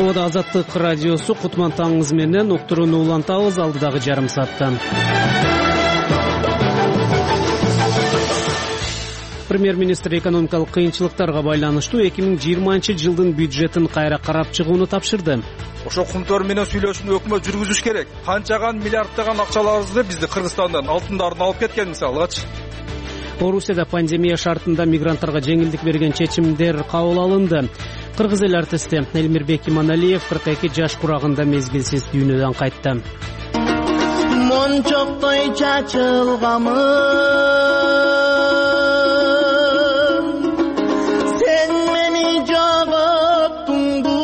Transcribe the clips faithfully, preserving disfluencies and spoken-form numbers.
Коштободо Азаттык радиосу Кутман таңыңыз менен уктурууну улантабыз алдыдагы жарым сааттан. Премьер-министр экономикалык кыйынчылыктарга байланыштуу эки миң жыйырманчы жылдын бюджетин кайра карап чыгууну тапшырды. Ошо кумтор менен сүйлөшүүнү өкмөт жүргүзүш керек. Канчаган миллиарддаган акчаларыбызды бизди Кыргызстандан алтындарын алып кеткен мисалгачы. Орусияда пандемия шартында мигранттарга жеңилдик берген чечимдер кабыл алынды. Кыргыз эл артисти Элмирбек Иманалиев кырк эки жаш курагында мезгилсиз дүйнөдөн кайтты. Мончоктой чачылгамын сен мени жоготтуңду.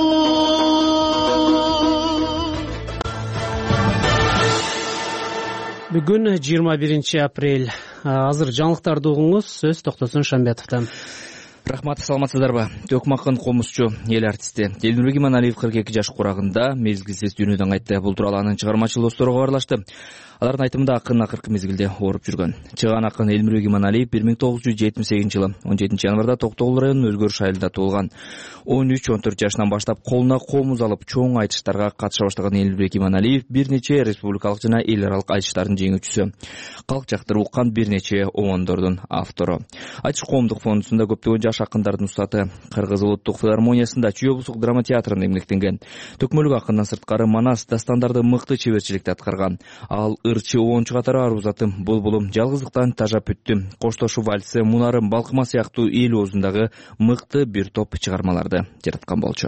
Бүгүн жыйырма биринчи апрель. Азыр жаңылыктарды угуңуз, сөз Токтосун Шамбетовдон. Рахмат, саламатсыздарбы? Төкмакын комузчу, эл артисти Элмирбек Иманалиев кырк эки жаш курагында мезгилсиз дүйнөдөн кайтты. Бул тууралуу анын чыгармачыл достору кабарлашты. Алардын айтымында акын акыркы мезгилде ооруп жүргөн. Чыган акын Элмирбек Иманалиев бир миң тогуз жүз жетимиш сегизинчи жылы он жетинчи январда Токтогул районунун Өзгөрүш айылында туулган. он үч он төрт жашынан баштап колуна комуз алып чоң айтыштарга катыша баштаган Элмирбек Иманалиев бир нече республикалык жана эл аралык айтыштардын жеңүүчүсү. Калк жактырып уккан бир нече обондордун автору. Айтыш коомдук фондусунда көптөгөн жаш акындардын устаты. Кыргыз улуттук филармониясында Чүй облустук драма театрында эмгектенген. Төкмөлүк акындан сырткары манас дастандарды мыкты чеберчиликте аткарган. Ал ырчы оончу катары арузатым, булбулум, жалгыздыктан тажап бүттүм, коштошу вальсы, мунарым, балкыма сыяктуу эл оозундагы мыкты бир топ чыгармаларды жараткан болчу.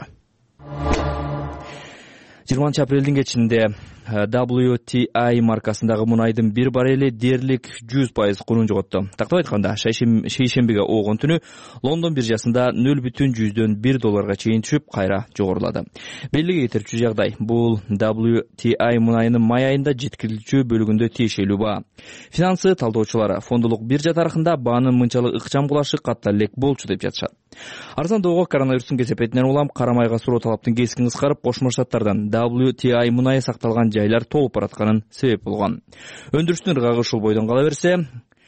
жыйырманчы апрелдин кечинде дабл ю ти ай маркасындагы мунайдын бир баррели дээрлик жүз пайыз кунун жоготту. Тактап айтканда, шейшембиге оогон түнү Лондон биржасында нөл бүтүн жүздөн бир долларга чейин түшүп, кайра жогорулады. Белгиге кетирчү жагдай, бул дабл ю ти ай мунайынын май айында жеткирилүүчү бөлүгүндө тиешелүү баа. Финансы талдоочулары фондулук биржа тарыхында баанын мынчалык ыкчам кулашы катта элек болчу деп жатышат. Арзандоого коронавирустун кесепетинен улам кара майга суроо талаптын кескин кыскарып, Кошмо Штаттардан дабл ю ти ай мунайы сакталган жайлар толуп баратканын себеп болгон. Өндүрүштүн ыргагы ушул бойдон кала берсе,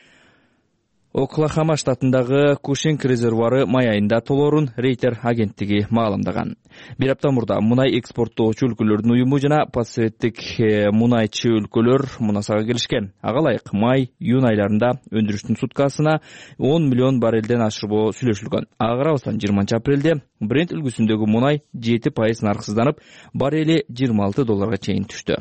Оклахома штатындагы Кушинг резервуары май айында толоорун Рейтер агенттиги маалымдаган. Бир апта мурда мунай экспорттоочу өлкөлөрдүн уюму жана пацификтик мунайчы өлкөлөр мунасага келишкен. Ага ылайык май, июнь айларында өндүрүштүн суткасына он миллион баррелден ашырбоо сүйлөшүлгөн. Ага карабастан жыйырманчы апрелде Брент үлгүсүндөгү мунай жети пайыз нарксызданып, баррели жыйырма алты долларга чейин түштү.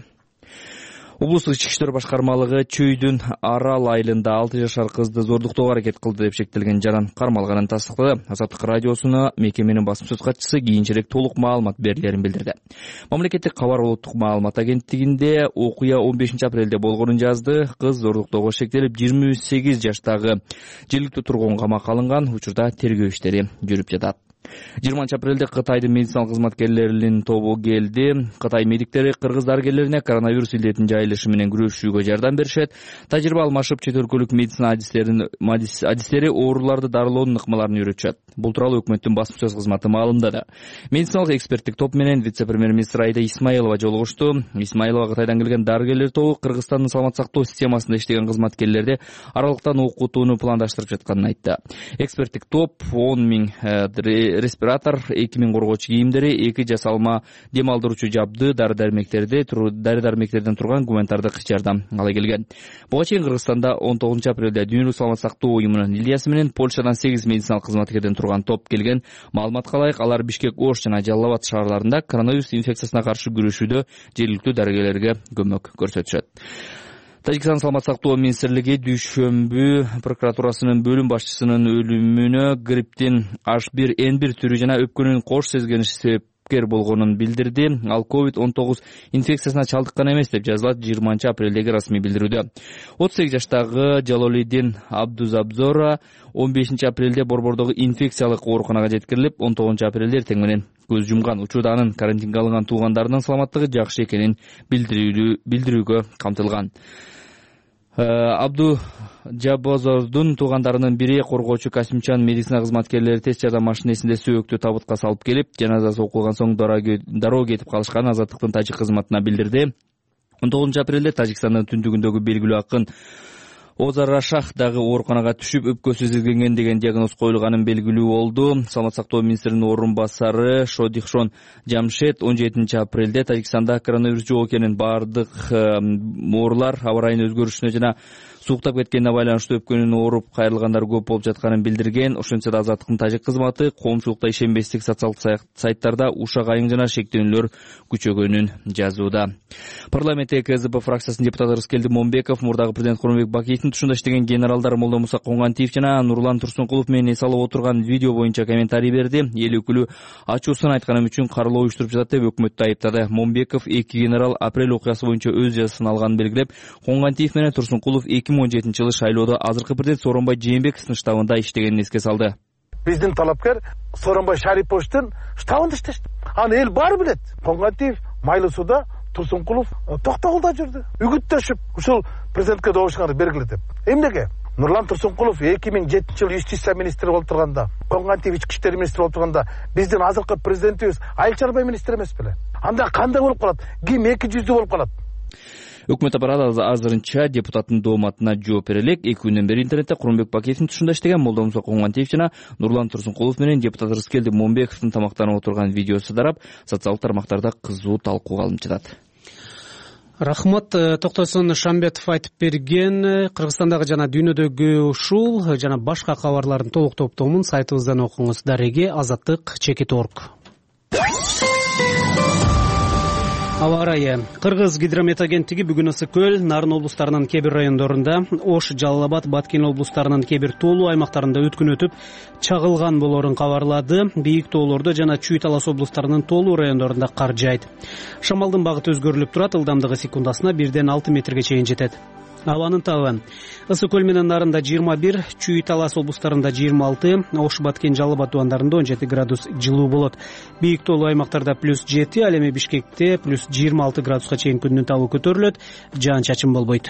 Облустук ички иштер башкармалыгы Чүйдүн Арал айылында алты жашар кызды зордуктоого аракет кылды деп шектелген жаран кармалганын тастыктады. Азаттык радиосуна мекеменин басым сөз катчысы кийинчерээк толук маалымат берилерин билдирди. Мамлекеттик кабар улуттук маалымат агенттигинде окуя он бешинчи апрелде болгонун жазды. Кыз зордуктоого шектелип, жыйырма сегиз жаштагы жергиликтүү тургун камакка алынган. Учурда тергөө иштери жүрүп жатат. жыйырманчы апрелде Кытайдын медициналык кызматкерлеринин тобу келди. Кытай медиктери кыргыз дарыгерлерине коронавирус илдетин жайылышы менен күрөшүүгө жардам беришет. Тажрыйба алмашып, чет өлкөлүк медицина адистерин адистери ооруларды дарылоонун ыкмаларын үйрөтүшөт. Бул тууралуу өкмөттүн басым сөз кызматы маалымдады. Медициналык эксперттик топ менен вице-премьер-министр Айда Исмаилова жолугушту. Исмаилова Кытайдан келген дарыгерлер тобу Кыргызстандын саламат сактоо системасында иштеген кызматкерлерди аралыктан окутууну пландаштырып жатканын айтты. Эксперттик топ он миң респиратор, эки миң коргоочу кийимдери, эки жасалма дем алдыруучу жабды, дары-дармектерди, дары-дармектерден турган гуманитардык жардам ала келген. Буга чейин Кыргызстанда он тогузунчу апрелде Дүйнөлүк саламат сактоо уюмунун Ильясы менен Польшадан сегиз медициналык кызматкерден турган топ келген. Маалыматка ылайык, алар Бишкек, Ош жана Жалал Абад шаарларында коронавирус инфекциясына каршы күрөшүүдө жергиликтүү дарыгерлерге көмөк көрсөтүшөт. Тажикстан саламат сактоо министрлиги дүйшөмбү прокуратурасынын бөлүм башчысынын өлүмүнө грипптин эйч бир эн бир түрү жана өпкөнүн кош сезгениши себепкер болгонун билдирди. Ал ковид он тогуз инфекциясына чалдыккан эмес деп жазылат жыйырманчы апрелдеги расмий билдирүүдө. отуз сегиз жаштагы Жалолидин Абдузабзора он бешинчи апрелде Борбордогу инфекциялык ооруканага жеткирилип, он тогузунчу апрелде эртең менен көз жумган. Учурда анын карантинге алынган туугандарынын саламаттыгы жакшы экенин билдирүүгө камтылган. Абду Жабозордун туугандарынын бири коргоочу Касимчан медицина кызматкерлери тест жардам машинесинде сөөктү табытка салып келип, жаназасы окулган соң дароо кетип калышканын Азаттыктын тажик кызматына билдирди. он тогузунчу апрелде Тажикстандын түндүгүндөгү белгилүү акын Озар Рашах дагы ооруканага түшүп, өпкөсү изилген деген диагноз коюлганын белгилүү болду. Саламат сактоо министринин орун басары Шодихшон Жамшед он жетинчи апрелде Тажикстанда коронавирус жок экенин, бардык оорлар аба ырайынын өзгөрүшүнө жана сууктап кеткенине байланыштуу өпкөнүн ооруп кайрылгандар көп болуп жатканын билдирген. Ошентсе да Азаттыктын тажик кызматы коомчулукта ишенбестик социалдык сайттарда ушак айың жана шектөөнүлөр күчөгөнүн жазууда. Парламентте КЗП фракциясынын депутаты Рыскелди Момбеков мурдагы президент Курманбек Бакиевдин тушунда иштеген генералдар Молдомуса Коңгантиев жана Нурлан Турсункулов менен эс алып отурган видео боюнча комментарий берди. Эл өкүлү ачуусун айтканым үчүн каралоо уюштуруп жатат деп өкмөттү айыптады. Момбеков эки генерал апрель окуясы боюнча өз жазасын алганын белгилеп, Коңгантиев менен Турсункулов эки миң он жетинчи жылы шайлоодо азыркы президент Сооронбай Жээнбековдун штабында иштегенин эске салды. Биздин талапкер Сооронбай Шариповичтин штабында иштешти. Аны эл баары билет. Коңгантиев Майлуу сууда, Турсункулов Токтогулда жүрдү. Үгүттөшүп, ушул президентке добушканы бергиле деп. Эмнеге? Нурлан Турсункулов эки миң жетинчи жылы юстиция министри болуп турганда, Коңгантиев ички иштер министри болуп турганда, биздин азыркы президентибиз Айыл чарба министри эмес беле? Анда кандай болуп калат? Ким эки жүздүү болуп калат? Өкмөт аппараты азырынча депутаттын дооматына жооп бере элек. Эки күндөн бери интернетте Курманбек Бакиевдин тушунда иштеген Молдомуса Коңгантиев жана Нурлан Турсункулов менен депутат Рыскелди Момбековдун тамактанып отурган видеосу тарап, социалдык тармактарда кызуу талкууга алынып жатат. Рахмат. Токтосун Шамбетов айтып берген Кыргызстандагы жана дүйнөдөгү ушул жана башка кабарлардын толук топтомун сайтыбыздан окуңуз. Дареге Азаттык чекит точка орг. Аба ырайы. Кыргыз гидромет агенттиги бүгүн Ысык көл, Нарын облустарынын кээ бир райондорунда, Ош, Жалал Абад, Баткен облустарынын кээ бир тоолуу аймактарында өткүн өтүп, чагылган болорун кабарлады. Бийик тоолордо жана Чүй Талас облустарынын тоолуу райондорунда кар жайт. Шамалдын багыты өзгөрүлүп турат, ылдамдыгы секундасына бирден алты метрге чейин жетет. Абанын табы Ысык көл менен Нарында жыйырма бир, Чүй Талас облустарында жыйырма алты, Ош, Баткен, Жалал Абад тубандарында он жети градус жылуу болот. Бийик тоолуу аймактарда плюс жети, ал эми Бишкекте плюс жыйырма алты градуска чейин күндүн табы көтөрүлөт, жаан-чачын болбойт.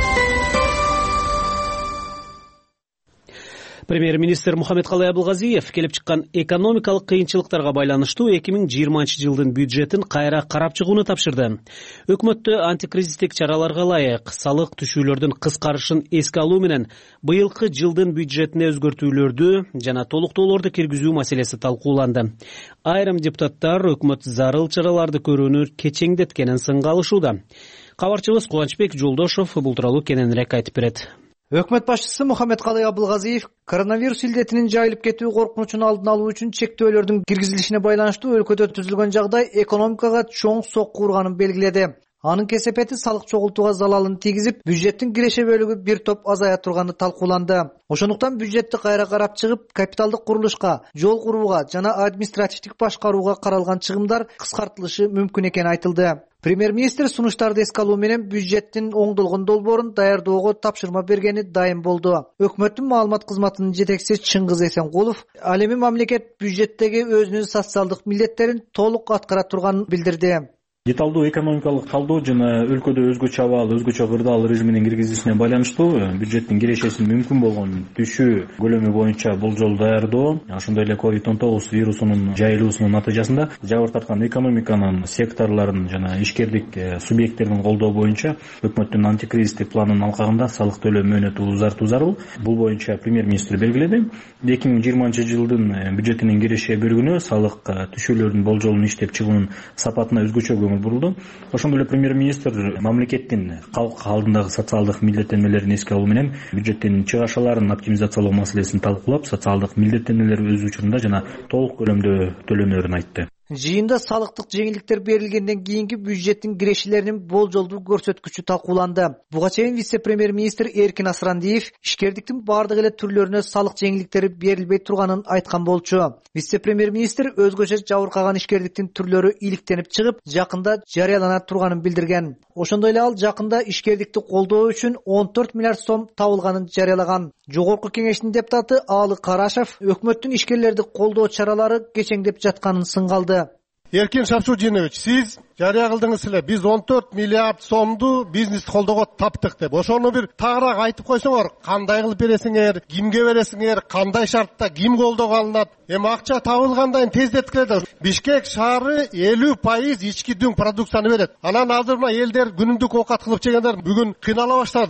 Премьер-министр Мухаммедкалый Абылгазиев келип чыккан экономикалык кыйынчылыктарга байланыштуу эки миң жыйырманчы жылдын бюджетин кайра карап чыгууну тапшырды. Өкмөттө антикризистик чараларга ылайык салык түшүүлөрдүн кыскарышын эске алуу менен быйылкы жылдын бюджетине өзгөртүүлөрдү жана толуктоолорду киргизүү маселеси талкууланды. Айрым депутаттар өкмөт зарыл чараларды көрүүнү кечеңдеткенин сынга алышууда. Кабарчыбыз Кубанычбек Жолдошов бул тууралуу кененирээк айтып берет. Өкмөт башчысы Мухаммедкалый Абылгазиев коронавирус илдетинин жайылып кетүү коркунучун алдын алуу үчүн чектөөлөрдүн киргизилишине байланыштуу өлкөдө түзүлгөн жагдай экономикага чоң сокку урганын белгиледи. Анын кесепети салык чогултууга залалын тийгизип, бюджеттин киреше бөлүгү бир топ азая турганы талкууланды. Ошондуктан бюджетти кайра карап чыгып, капиталдык курулушка, жол курууга жана административдик башкарууга каралган чыгымдар кыскартылышы мүмкүн экени айтылды. Премьер-министр сунуштарды эске алуу менен бюджеттин оңдолгон долбоорун даярдоого тапшырма бергени дайым болду. Өкмөттүн маалымат кызматынын жетекчиси Чыңгыз Эсенкулов ал эми мамлекет бюджеттеги өзүнүн социалдык милдеттерин толук аткара турганын билдирди. Деталдуу экономикалык талдоо жана өлкөдө өзгөчө абал, өзгөчө кырдаал режиминин киргизилишине байланыштуу бюджеттин кирешесин мүмкүн болгон түшүү көлөмү боюнча болжол даярдоо, ошондой эле ковид он тогуз вирусунун жайылуусунун натыйжасында жабыр тарткан экономиканын секторлорун жана ишкердик субъекттерин колдоо боюнча өкмөттүн антикризистик планынын алкагында салык төлөө мөөнөтү узартуу зарыл. Бул боюнча премьер-министр белгиледи. эки миң жыйырманчы жылдын бюджетинин киреше бөлүгүнө салык түшүүлөрдүн болжолун иштеп чыгуунун сапатына өзгөчө бурулду. Ошондой эле премьер-министр мамлекеттин калк алдындагы социалдык милдеттенмелерин эске алуу менен бюджеттин чыгашаларын оптимизациялоо маселесин талкуулап, социалдык милдеттенмелер өз учурунда жана толук көлөмдө төлөнөрүн айтты. Жыйында салыктык жеңилдиктер берилгенден кийинки бюджеттин кирешелеринин болжолдуу көрсөткүчү талкууланды. Буга чейин вице-премьер-министр Эркин Асрандиев ишкердиктин бардык эле түрлөрүнө салык жеңилдиктери берилбей турганын айткан болчу. Вице-премьер-министр өзгөчө жабыркаган ишкердиктин түрлөрү иликтенип чыгып, жакында жарыялана турганын билдирген. Ошондой эле ал жакында ишкердикти колдоо үчүн он төрт миллиард сом табылганын жарыялаган. Жогорку кеңештин депутаты Аалы Карашев өкмөттүн ишкерлерди колдоо чаралары кечеңдеп жатканын сынгалды. Эркин Шамшутдинович, сиз жарыя кылдыңыз эле, биз он төрт миллиард сомду бизнес колдоого таптык деп. Ошону бир тагыраак айтып койсоңор, кандай кылып бересиңер, кимге бересиңер, кандай шартта, ким колдоого алынат? Эми акча табылгандан тездеткиле. Бишкек шаары элүү пайыз ички дүң продукцияны берет. Анан азыр элдер күнүмдүк оокат кылып жегендер бүгүн кыйнала баштады.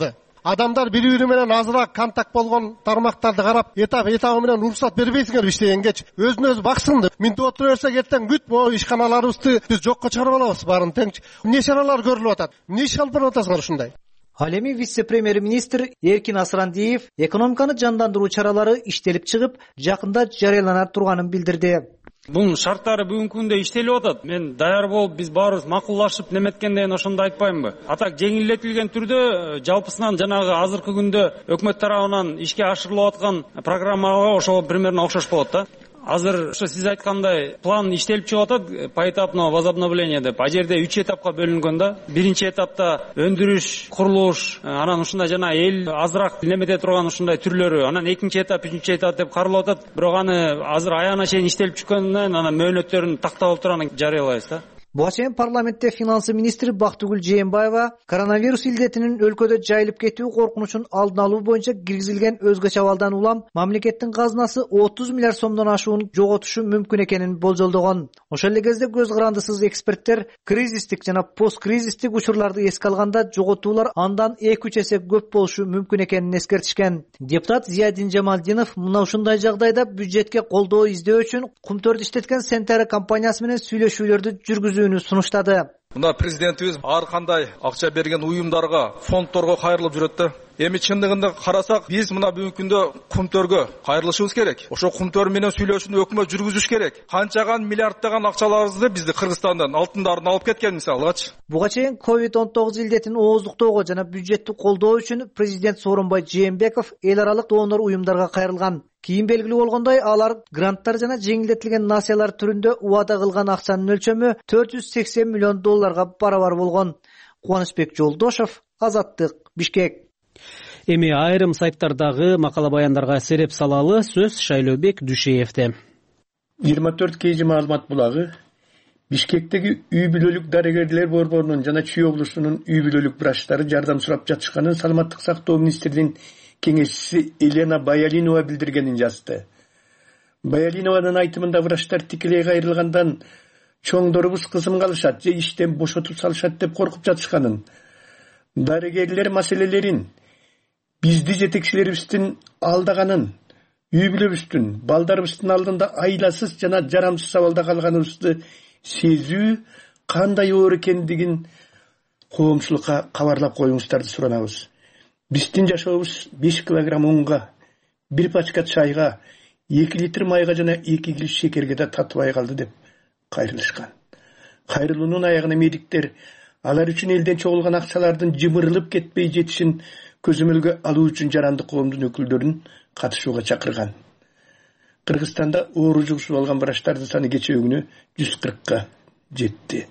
адамдар бири бири менен азыраак контакт болгон тармактарды карап этап этабы менен уруксат бербейсиңерби иштегенге? Өзүн өзү баксынды. Минтип отура берсек эртең бүт могу ишканаларыбызды биз жокко чыгарып алабыз баарын тең. Эмне чаралар көрүлүп атат? Эмне иш алып барып атасыңар ушундай? Ал эми вице-премьер-министр Эркин Асрандиев экономиканы жандандыруу чаралары иштелип чыгып, жакында жарыялана турганын билдирди. Бунун шарттары бүгүнкү күндө иштелип атат. Мен даяр болуп, биз баарыбыз макуллашып неметкенден ошондо айтпаймынбы? Атак жеңилдетилген түрдө жалпысынан жанагы азыркы күндө өкмөт тарабынан ишке ашырылып аткан программага ошого примерно окшош болот да. Азыр ошо сиз айткандай план иштелип чыгып атат, поэтапное возобновление деп. А жерде үч этапка бөлүнгөн да. Биринчи этапта өндүрүш, курулуш, анан ушундай жана эл азыраак немете турган ушундай түрлөрү, анан экинчи этап, үчүнчү этап деп каралып атат. Бирок аны азыр аягына чейин иштелип чыккандан анан мөөнөттөрүн тактап туруп анан жарыялайбыз да. Буга чейин парламентте финансы министри Бактыгүл Жээнбаева коронавирус илдетинин өлкөдө жайылып кетүү коркунучун алдын алуу боюнча киргизилген өзгө чабалдан улам мамлекеттин казынасы отуз миллиард сомдон ашуун жоготушу мүмкүн экенин болжолдогон. Ошол эле кезде көз карандысыз эксперттер кризистик жана посткризистик учурларды эске алганда жоготуулар андан эки үч эсе көп болушу мүмкүн экенин эскертишкен. Депутат Зиядин Жамалдинов мына ушундай жагдайда бюджетке колдоо издөө үчүн кумтөрдү иштеткен Сентера компаниясы менен сүйлөшүүлөрдү жүргүзүүнү сунуштады. Мына президентибиз ар кандай акча берген уюмдарга, фондторго кайрылып жүрөт да. Эми чындыгында карасак, биз мына бүгүнкү күндө кумтөргө кайрылышыбыз керек. Ошо кумтөр менен сүйлөшүүнү өкмөт жүргүзүш керек. Канчаган миллиарддаган акчаларыбызды бизди Кыргызстандан алтындарын алып кеткен мисалгачы. Буга чейин ковид он тогуз илдетин ооздуктоого жана бюджеттик колдоо үчүн президент Сооронбай Жээнбеков эл аралык донор уюмдарга кайрылган. Кийин белгилүү болгондой, алар гранттар жана жеңилдетилген насыялар түрүндө убада кылган акчанын өлчөмү төрт жүз сексен миллион долларга барабар болгон. Кубанычбек Жолдошов, Азаттык, Бишкек. Эми айрым сайттардагы макала баяндарга сереп салалы сөз Шайлообек Дүйшеевде. жыйырма төрт кж маалымат булагы Бишкектеги үй бүлөлүк дарыгерлер борборунун жана Чүй облусунун үй бүлөлүк врачтары жардам сурап жатышканын саламаттык сактоо министринин кеңешчиси Елена Баялинова билдиргенин жазды. Баялинованын айтымында врачтар тикелей кайрылгандан чоңдорубуз кызым калышат же иштен бошотуп салышат деп коркуп жатышканын, дарыгерлер маселелерин бизди жетекчилерибиздин алдаганын, үй бүлөбүздүн, балдарыбыздын алдында айласыз жана жарамсыз абалда калганыбызды сезүү кандай оор экендигин коомчулукка кабарлап коюңуздарды суранабыз. Биздин жашообуз беш килограмм унга, бир пачка чайга, эки литр майга жана эки кило шекерге да татыбай калды деп кайрылышкан. Кайрылуунун аягына медиктер алар үчүн элден чогулган акчалардын жымырылып кетпей жетишин көзөмөлгө алуу үчүн жарандык коомдун өкүлдөрүн катышууга чакырган. Кыргызстанда оору жугусуп алган врачтардын саны кечээ күнү жүз кыркка жетти.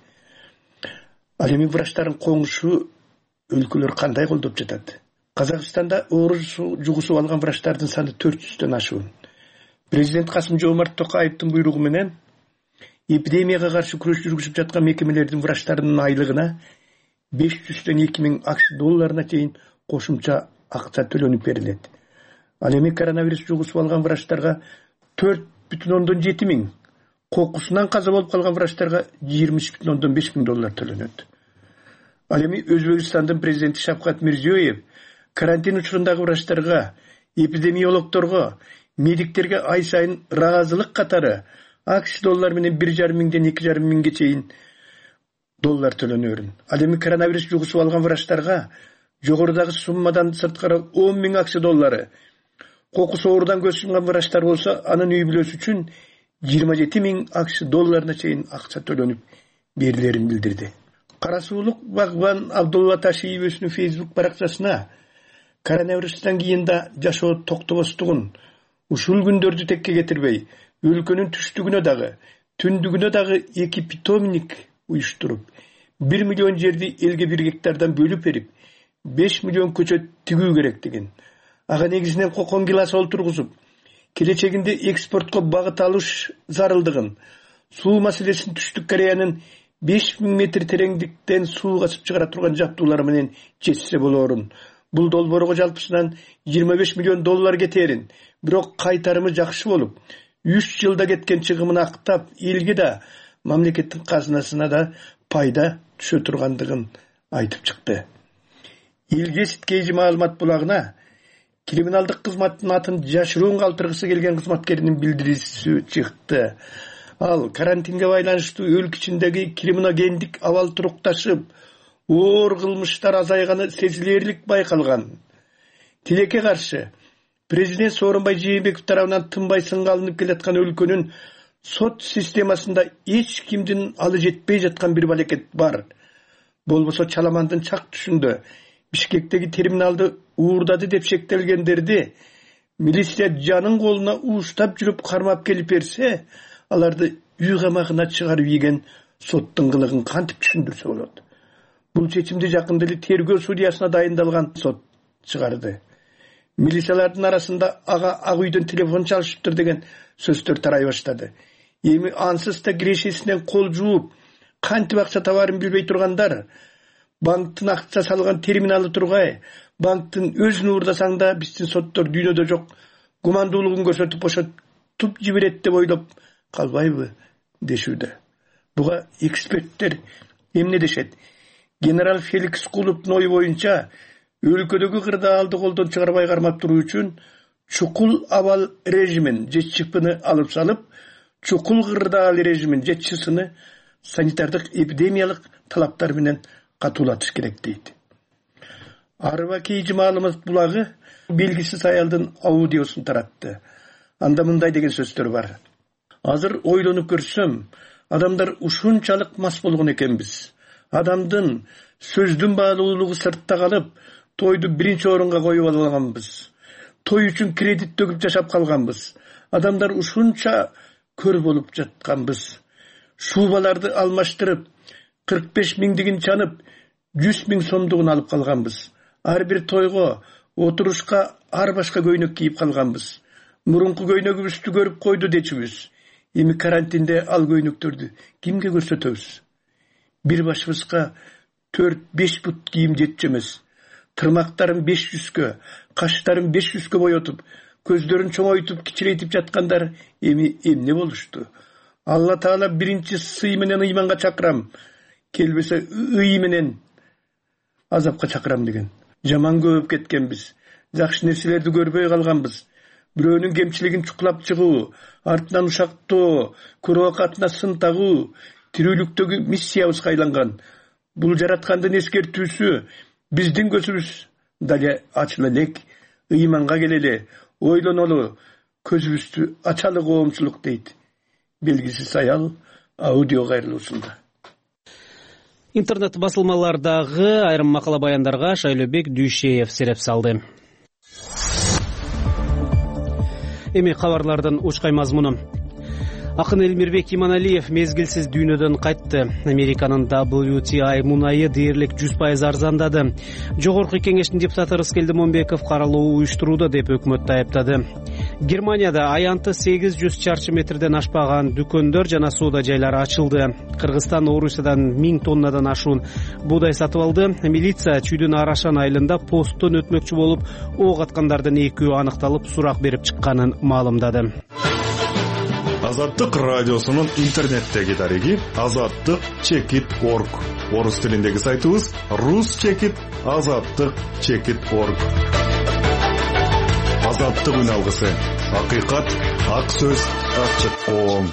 Ал эми врачтардын коңушу өлкөлөр кандай колдоп жатат? Казакстанда оору жугусуп алган врачтардын саны төрт жүздөн ашуун. Президент Касым-Жомарт Токаевдин буйругу менен эпидемияга каршы күрөш жүргүзүп жаткан мекемелердин врачтарынын айлыгына беш жүздөн эки миң акш долларына чейин кошумча акча төлөнүп берилет. Ал эми коронавирус жугусуп алган врачтарга төрт бүтүн ондон жети миң, кокусунан каза болуп калган врачтарга жыйырма үч бүтүн ондон беш миң доллар төлөнөт. Ал эми Өзбекстандын президенти Шавкат Мирзиёев карантин учурундагы врачтарга, эпидемиологдорго, медиктерге ай сайын ыраазылык катары акш доллар менен бир жарым миңден эки жарым миңге чейин доллар төлөнөрүн. Ал эми коронавирус жугусуп алган врачтарга жогорудагы суммадан сырткары он миң акш доллары, кокус оорудан көз жумган врачтар болсо анын үй бүлөсү үчүн жыйырма жети миң акш долларына чейин акча төлөнүп берилерин билдирди. Кара суулук багбан Абдулла Ташиев өзүнүн Facebook баракчасына коронавирустан кийин да жашоо токтобостугун ушул күндөрдү текке кетирбей, өлкөнүн түштүгүнө дагы, түндүгүнө дагы эки питомник уюштуруп, бир миллион жерди элге бир гектардан бөлүп берип, беш миллион көчөт тигүү керектигин, ага негизинен кокон гилас олтургузуп, келечегинде экспортко багыт алыш зарылдыгын, суу маселесин Түштүк Кореянын беш миң метр тереңдиктен суу качып чыгара турган жабдуулар менен чечсе болорун. Бул долбоорго жалпысынан жыйырма беш миллион доллар кетерин, бирок кайтарымы жакшы болуп, үч жылда кеткен чыгымын актап, элге да, мамлекеттин казынасына да пайда түшө тургандыгын айтып чыкты. Илгесит Кейжи маалымат булагына криминалдык кызматтын атын жашыруун калтыргысы келген кызматкердин билдирүүсү чыкты. Ал карантинге байланыштуу өлкө ичиндеги криминогендик абал турукташып, оор кылмыштар азайганы сезилерлик байкалган. Тилекке каршы президент Сооронбай Жээнбеков тарабынан тынбай сынга алынып келаткан өлкөнүн сот системасында эч кимдин алы жетпей жаткан бир балекет бар. Болбосо Чаламандын чак түшүндө Бишкектеги терминалды уурдады деп шектелгендерди милиция жанын колуна ууштап жүрүп кармап келип берсе, аларды үй камагына чыгарып ийген соттун кылыгын кантип түшүндүрсө болот. Бул чечимди жакында эле тергөө судьясына дайындалган сот чыгарды. Милициялардын арасында ага ак үйдөн телефон чалышыптыр деген сөздөр тарай баштады. Эми ансыз да кирешесинен кол жууп, кантип акча табарын билбей тургандар, банктын акча салган терминалы тургай, банктын өзүн уурдасаң да биздин соттор дүйнөдө жок, гумандуулугун көрсөтүп бошотуп жиберет деп ойлоп калбайбы дешүүдө. Буга эксперттер эмне дешет? Генерал Феликс Кулуптун ою боюнча, өлкөдөгү кырдаалды колдон чыгарбай кармап туруу үчүн чукул абал режимин же чипыны алып салып, чукул кырдаал режимин же чысыны санитардык эпидемиялык талаптар менен катуулатыш керек дейт. Арба Кейжи маалымат булагы белгисиз аялдын аудиосун таратты. Анда мындай деген сөздөр бар. Азыр ойлонуп көрсөм, адамдар ушунчалык мас болгон экенбиз. Адамдын сөздүн баалуулугу сыртта калып, тойду биринчи орунга коюп алганбыз. Той үчүн кредит төгүп жашап калганбыз. Адамдар ушунча көр болуп жатканбыз. Шубаларды алмаштырып, кырк беш миңдигин чанып, жүз миң сомдугун алып калганбыз. Ар бир тойго, отурушка ар башка көйнөк кийип калганбыз. Мурунку көйнөгүбүздү көрүп койду дечүбүз. Эми карантинде ал көйнөктөрдү кимге көрсөтөбүз? Бир башыбызга төрт беш бут кийим жетчү эмес. Тырмактарын беш жүзгө, каштарын беш жүзгө боетуп, көздөрүн чоңойтуп, кичирейтип жаткандар эми эмне болушту? Алла Таала биринчи сый менен ыйманга чакырам, келбесе ый менен азапка чакырам деген. Жаман көбөп кеткенбиз. Жакшы нерселерди көрбөй калганбыз. Бирөөнүн кемчилигин чукулап чыгуу, артынан ушактоо, көрөкатына сын тагуу тирүүлүктөгү миссиябызга айланган. Бул жараткандын эскертүүсү биздин көзүбүз дале ачыла элек, ыйманга келели, ойлонолу, көзүбүздү ачалы коомчулук дейт. Белгисиз аял аудио кайрылуусунда. Интернет басылмалардагы айрым макала баяндарга Шайлообек Дүйшеев сереп салды. Эми кабарлардын учкай мазмуну. Акын Элмирбек Иманалиев мезгилсиз дүйнөдөн кайтты. Американын дабл ю ти ай мунайы дээрлик жүз пайыз арзандады. Жогорку кеңештин депутаты Рыскелди Момбеков каралуу уюштурууда деп өкмөттү айыптады. Германияда аянты сегиз жүз чарчы метрден ашпаган дүкөндөр жана соода жайлары ачылды. Кыргызстан Орусиядан миң тоннадан ашуун буудай сатып алды. Милиция Чүйдүн Арашан айылында посттон өтмөкчү болуп, ок аткандардын экөө аныкталып, сурак берип чыкканын маалымдады. Азаттык радиосунун интернеттеги дареги азаттык чекит точка орг. Орус тилиндеги сайтыбыз рус чекит азаттык чекит точка орг. Азаттык үн алгысы. Акыйкат, ак сөз, ачык коом.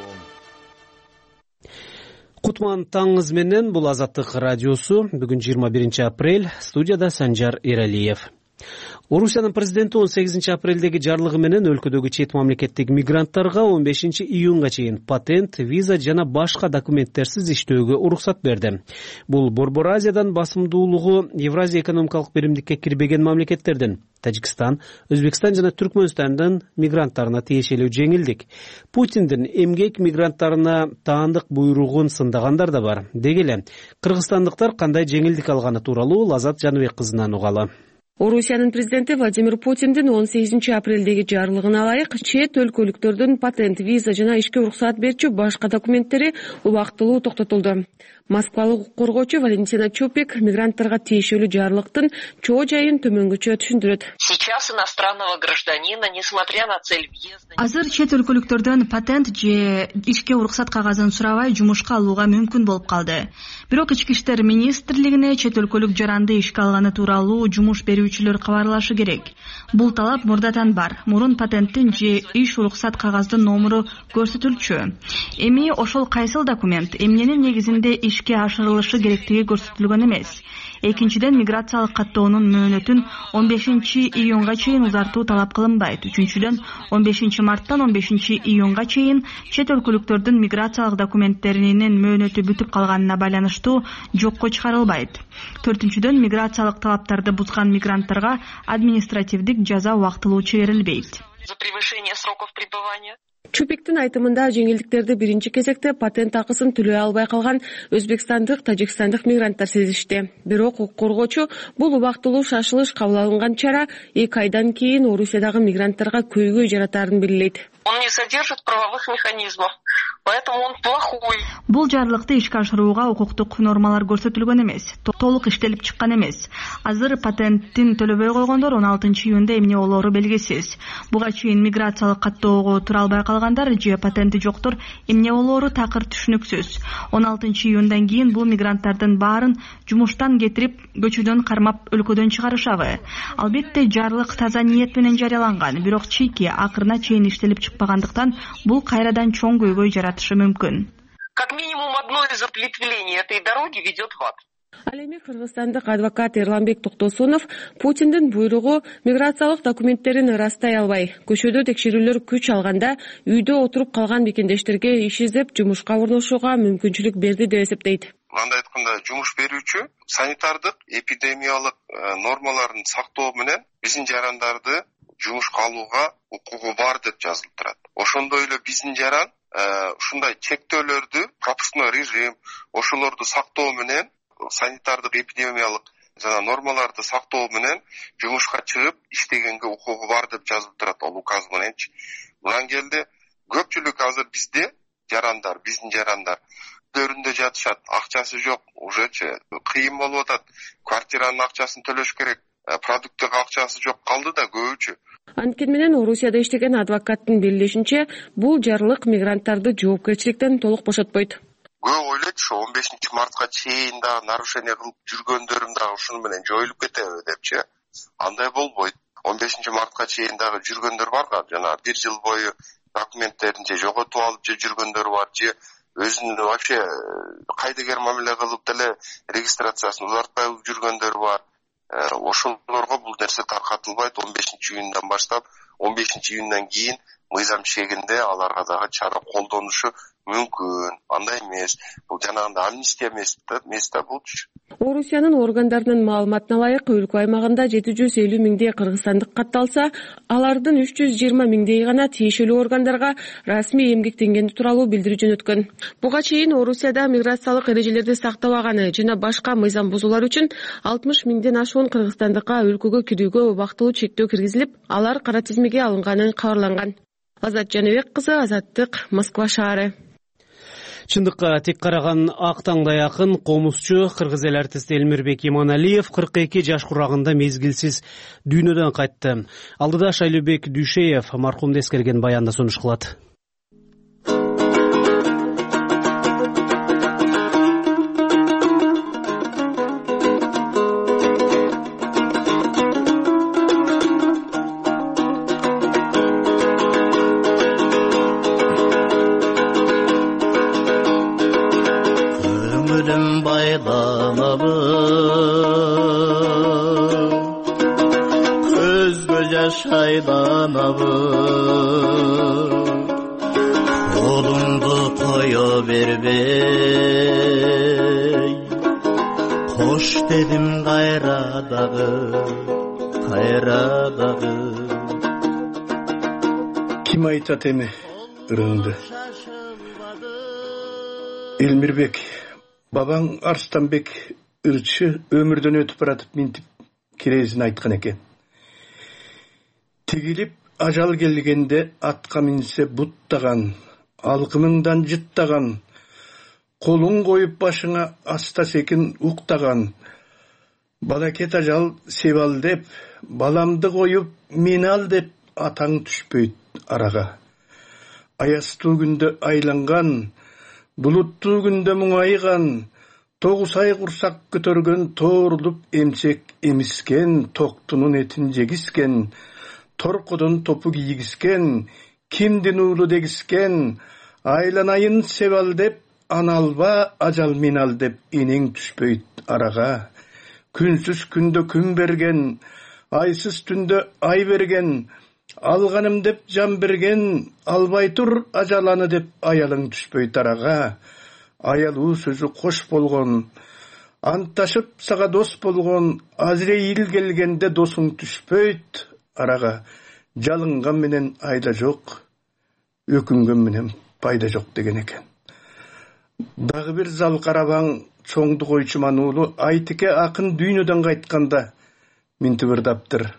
Кутман таңыз менен, бул Азаттык радиосу. Бүгүн жыйырма биринчи апрель, студияда Санжар Эралиев. Орусиянын президенти он сегизинчи апрелдеги жарлыгы менен өлкөдөгү чет мамлекеттик мигранттарга он бешинчи июнга чейин патент, виза жана башка документтерсиз иштөөгө уруксат берди. Бул Борбор Азиядан басымдуулугу Евразия экономикалык биримдикке кирбеген мамлекеттердин Тажикстан, Өзбекстан жана Түркмөнстандын мигранттарына тиешелүү жеңилдик. Путиндин эмгек мигранттарына таандык буйругун сындагандар да бар. Деги эле кыргызстандыктар кандай жеңилдик алганы тууралуу Лазат Жаныбек кызынан угалы. Орусиянын президенти Владимир Путиндин он сегизинчи апрелдеги жарлыгына ылайык чет өлкөлүктөрдүн патент, виза жана ишке уруксаат берчү башка документтери убактылуу токтотулду. Москвалык укук коргоочу Валентина Чупик мигранттарга тиешелүү жарлыктын чоо жайын төмөнгөчө түшүндүрөт. Сейчас иностранного гражданина, несмотря на цель въезда, азыр чет өлкөлүктөрдөн патент же ишке уруксат кагазын сурабай жумушка алууга мүмкүн болуп калды. Бирок Ички иштер министрлигине чет өлкөлүк жаранды ишке алганы тууралуу жумуш берүүчүлөр кабарлашы керек. Бул талап мурдатан бар. Мурун патенттин же иш уруксат кагаздын номуру көрсөтүлчү. Эми ошол кайсыл документ эмненин негизинде ишке ашырылышы керектиги көрсөтүлгөн эмес. Экинчиден, миграциялык каттоонун мөөнөтүн он бешинчи июнга чейин узартуу талап кылынбайт. Үчүнчүдөн, он бешинчи марттан он бешинчи июнга чейин чет өлкөлүктөрдүн миграциялык документтеринин мөөнөтү бүтүп калганына байланыштуу жокко чыгарылбайт. Төртүнчүдөн, миграциялык талаптарды бузган мигранттарга административдик жаза убактылуу чегерилбейт. За превышение сроков пребывания. Чупиктин айтымында жеңилдиктерди биринчи кезекте патент акысын төлөй албай калган өзбекстандык, тажикстандык мигранттар сезишти. Бирок укук коргоочу бул убактылуу шашылыш кабыл алынган чара эки айдан кийин Орусиядагы мигранттарга көйгөй жаратаарын белгилейт. Он не содержит правовых механизмов, поэтому он плохой. Бул жарлыкты ишке ашырууга укуктук нормалар көрсөтүлгөн эмес, толук иштелип чыккан эмес. Азыр патенттин төлөбөй койгондор он алтынчы июнда эмне болоору белгисиз. Буга чейин миграциялык каттоого тура албай калгандар же патенти жоктор эмне болоору такыр түшүнүксүз. он алтынчы июндан кийин бул мигранттардын баарын жумуштан кетирип, көчөдөн кармап өлкөдөн чыгарышабы. Албетте жарлык таза ниет менен жарыяланган, бирок чийки акырына чейин иштелип чыкпагандыктан бул кайрадан чоң көйгөй жаратышы мүмкүн. Как минимум одно из ответвлений этой дороги ведет в ад. Ал эми кыргызстандык адвокат Эрланбек Токтосунов Путиндин буйругу миграциялык документтерин ырастай албай, көчөдө текшерүүлөр күч алганда үйдө отуруп калган мекендештерге иш издеп жумушка орношууга мүмкүнчүлүк берди деп эсептейт. Мындай айтканда, жумуш берүүчү санитардык, эпидемиялык нормаларын сактоо менен биздин жарандарды жумушка алууга укугу бар деп жазылып турат. Ошондой эле биздин жаран ушундай чектөөлөрдү, пропускной режим, ошолорду сактоо менен, санитардык, эпидемиялык жана нормаларды сактоо менен жумушка чыгып иштегенге укугу бар деп жазылып турат ал указ мененчи. Мындан келди көпчүлүк азыр бизде жарандар, биздин жарандар өйдөрүндө жатышат, акчасы жок, ужечи кыйын болуп атат. Квартиранын акчасын төлөш керек, продуктка акчасы жок калды да көбүчү. Анткени менен Орусияда иштеген адвокаттын белгилешинче, бул жарлык мигранттарды жоопкерчиликтен толук бошотпойт. Көп ойлойт, ошо он бешинчи мартка чейин дагы нарушение кылып жүргөндөрүм дагы ушуну менен жоюлуп кетеби депчи. Андай болбойт. он бешинчи мартка чейин дагы жүргөндөр бар да, жана бир жыл бою документтерин же жоготуп алып же жүргөндөр бар, же өзүн вообще кайдыгер мамиле кылып деле регистрациясын узартпай жүргөндөр бар. Ошолорго бул нерсе таркатылбайт. он бешинчи июндан баштап он бешинчи июндан кийин мыйзам шегинде аларга дагы чара колдонушу мүмкүн. Андай эмес. Бул жанагындай амнистия эмес да болчу. Орусиянын органдарынын маалыматына ылайык, өлкө аймагында жети жүз элүү миңдей кыргызстандык катталса, алардын үч жүз жыйырма миңдей гана тиешелүү органдарга расмий эмгектенгени тууралуу билдирүү жөнөткөн. Буга чейин Орусияда миграциялык эрежелерди сактабаганы жана башка мыйзам бузуулар үчүн алтымыш миңден ашуун кыргызстандыкка өлкөгө кирүүгө убактылуу чектөө киргизилип, алар кара тизмеге алынганы кабарланган. Азат Жаныбек кызы, Азаттык, Москва шаары. Чындыкка тек караган ак таңдай акын комузчу кыргыз эл артисти Элмирбек Иманалиев кырк эки жаш курагында мезгилсиз дүйнөдөн кайтты. Алдыда Шайлообек Дүйшеев маркумду эскерген баянда сунуш кылат. Şaydanabı Kolumdu koya berbey Koş dedim gayra dağı Gayra dağı Kim aytat emi ırığındı Elmirbek Baban Arslanbek ırçı ömürden ötüp baratıp mintip кирезин айткан экен. Тигилип ажал келгенде атка минсе буттаган, алкымыңдан жыттаган, колуң коюп башыңа аста секин уктаган, балакет ажал себал деп, баламды коюп мен ал деп атаң түшпөйт арага. Аястуу күндө айланган, булуттуу күндө муңайган, тогуз ай курсак көтөргөн, тоорулуп эмчек эмискен, токтунун этин жегискен, торкодон топу кийгискен, кимдин уулу дегискен, айланайын себал деп, аналба ажал минал деп энең түшпөйт арага. Күнсүз күндө күн берген, айсыз түндө ай берген, алганым деп жан берген, албай тур ажаланы деп аялың түшпөйт арага. Аялуу сөзү кош болгон, антташып сага дос болгон, Азрейил келгенде досуң түшпөйт арага. Жалынган менен айда жок, өкүнгөн менен пайда жок деген экен. Дагы бир зал карабаң чоңду койчуман уулу Айтике акын дүйнөдөн кайтканда минтибирдаптыр.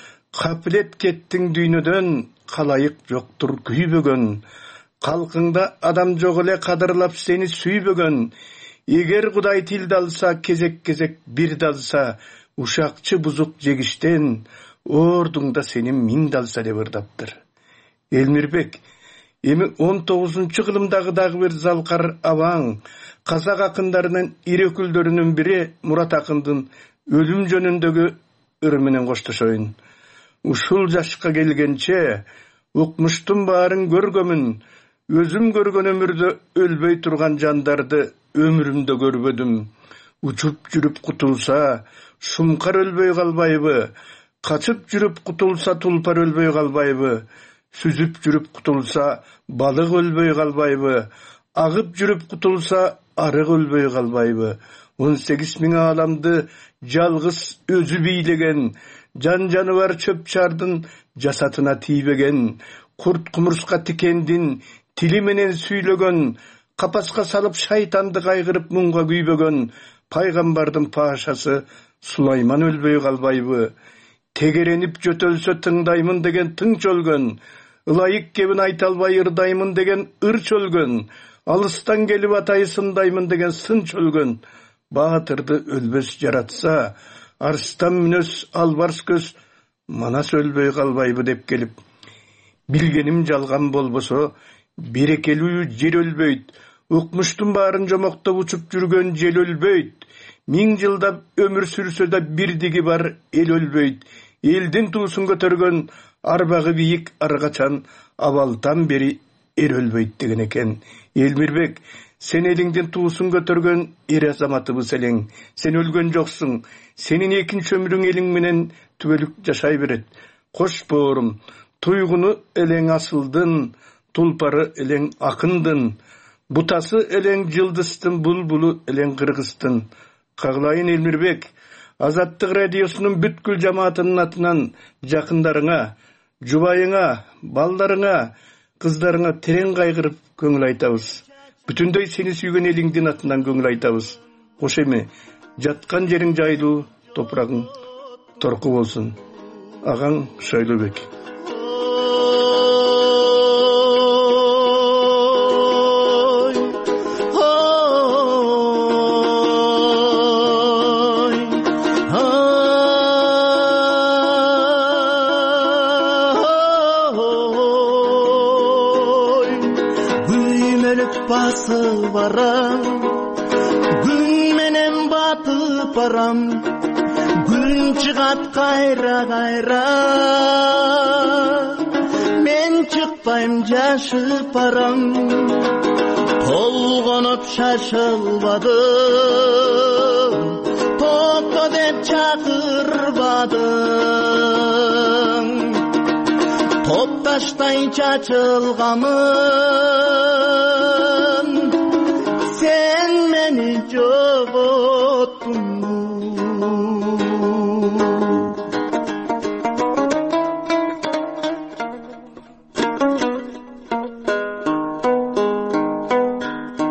Капилет кеттиң дүйнөдөн, калайык жоктур күйбөгөн, калкыңда адам жок эле кадырлап сени сүйбөгөн. Эгер Кудай тилди алса, кезек-кезек бир далса, ушакчы бузук жегиштен, ордуңда сенин миң далса деп ырдаптыр. Элмирбек, эми он тогузунчу кылымдагы дагы бир залкар абаң, казак акындарынын ири өкүлдөрүнүн бири Мурат акындын өлүм жөнүндөгү ыры менен коштошоюн. Ушул жашка келгенче, укмуштун баарын көргөмүн, өзүм көргөн өмүрдө өлбөй турган жандарды өмүрүмдө көрбөдүм. Учуп жүрүп кутулса, шумкар өлбөй калбайбы? Качып жүрүп кутулса, тулпар өлбөй калбайбы? Сүзүп жүрүп кутулса, балык өлбөй калбайбы? Агып жүрүп кутулса, арык өлбөй калбайбы? он сегиз миң ааламды жалгыз өзү бийлеген, жан жаныбар чөп чардын жасатына тийбеген, курт кумурска тикендин тили менен сүйлөгөн, капаска салып шайтанды кайгырып муңга күйбөгөн, пайгамбардын пашасы Сулайман өлбөй калбайбы? Тегеренип жөтөлсө тыңдаймын деген тың чөлгөн, ылайык кебин айта албай ырдаймын деген ыр чөлгөн, алыстан келип атайы сындаймын деген сын чөлгөн. Баатырды өлбөс жаратса, арстан мүнөс албарс көз, манас өлбөй калбайбы деп келип. Билгеним жалган болбосо, берекелүү жер өлбөйт, укмуштун баарын жомоктоп учуп жүргөн жел өлбөйт. Миң жылдап өмүр сүрсө да бирдиги бар эл өлбөйт. Элдин туусун көтөргөн, арбагы бийик аргачан, абалдан бери эр өлбөйт деген экен. Элмирбек, сен элиңдин туусун көтөргөн эр азаматыбыз элең. Сен өлгөн жоксуң. Сенин экинчи өмүрүң элиң менен түбөлүк жашай берет. Кош боорум, туйгуну элең асылдын, тулпары элең акындын, бутасы элең жылдыстын, булбулу элең кыргызтын. Каглайын Элмирбек, Азаттык радиосунун бүткүл жамаатынын атынан жакындарыңа, жубайыңа, балдарыңа, кыздарыңа терең кайгырып көңүл айтабыз. Бүтүндөй сени сүйгөн элиңдин атынан көңүл айтабыз. Кош эми, жаткан жериң жайлуу, топурагың торку болсун. Агаң Шайлообек. Барам, күн менен батып барам, күн чыгат кайра кайра, мен чыкпайм жашып барам, толгонуп шашылбадым, токто деп чакырбадым, топташтай чачылганмын, sen meni jogottun.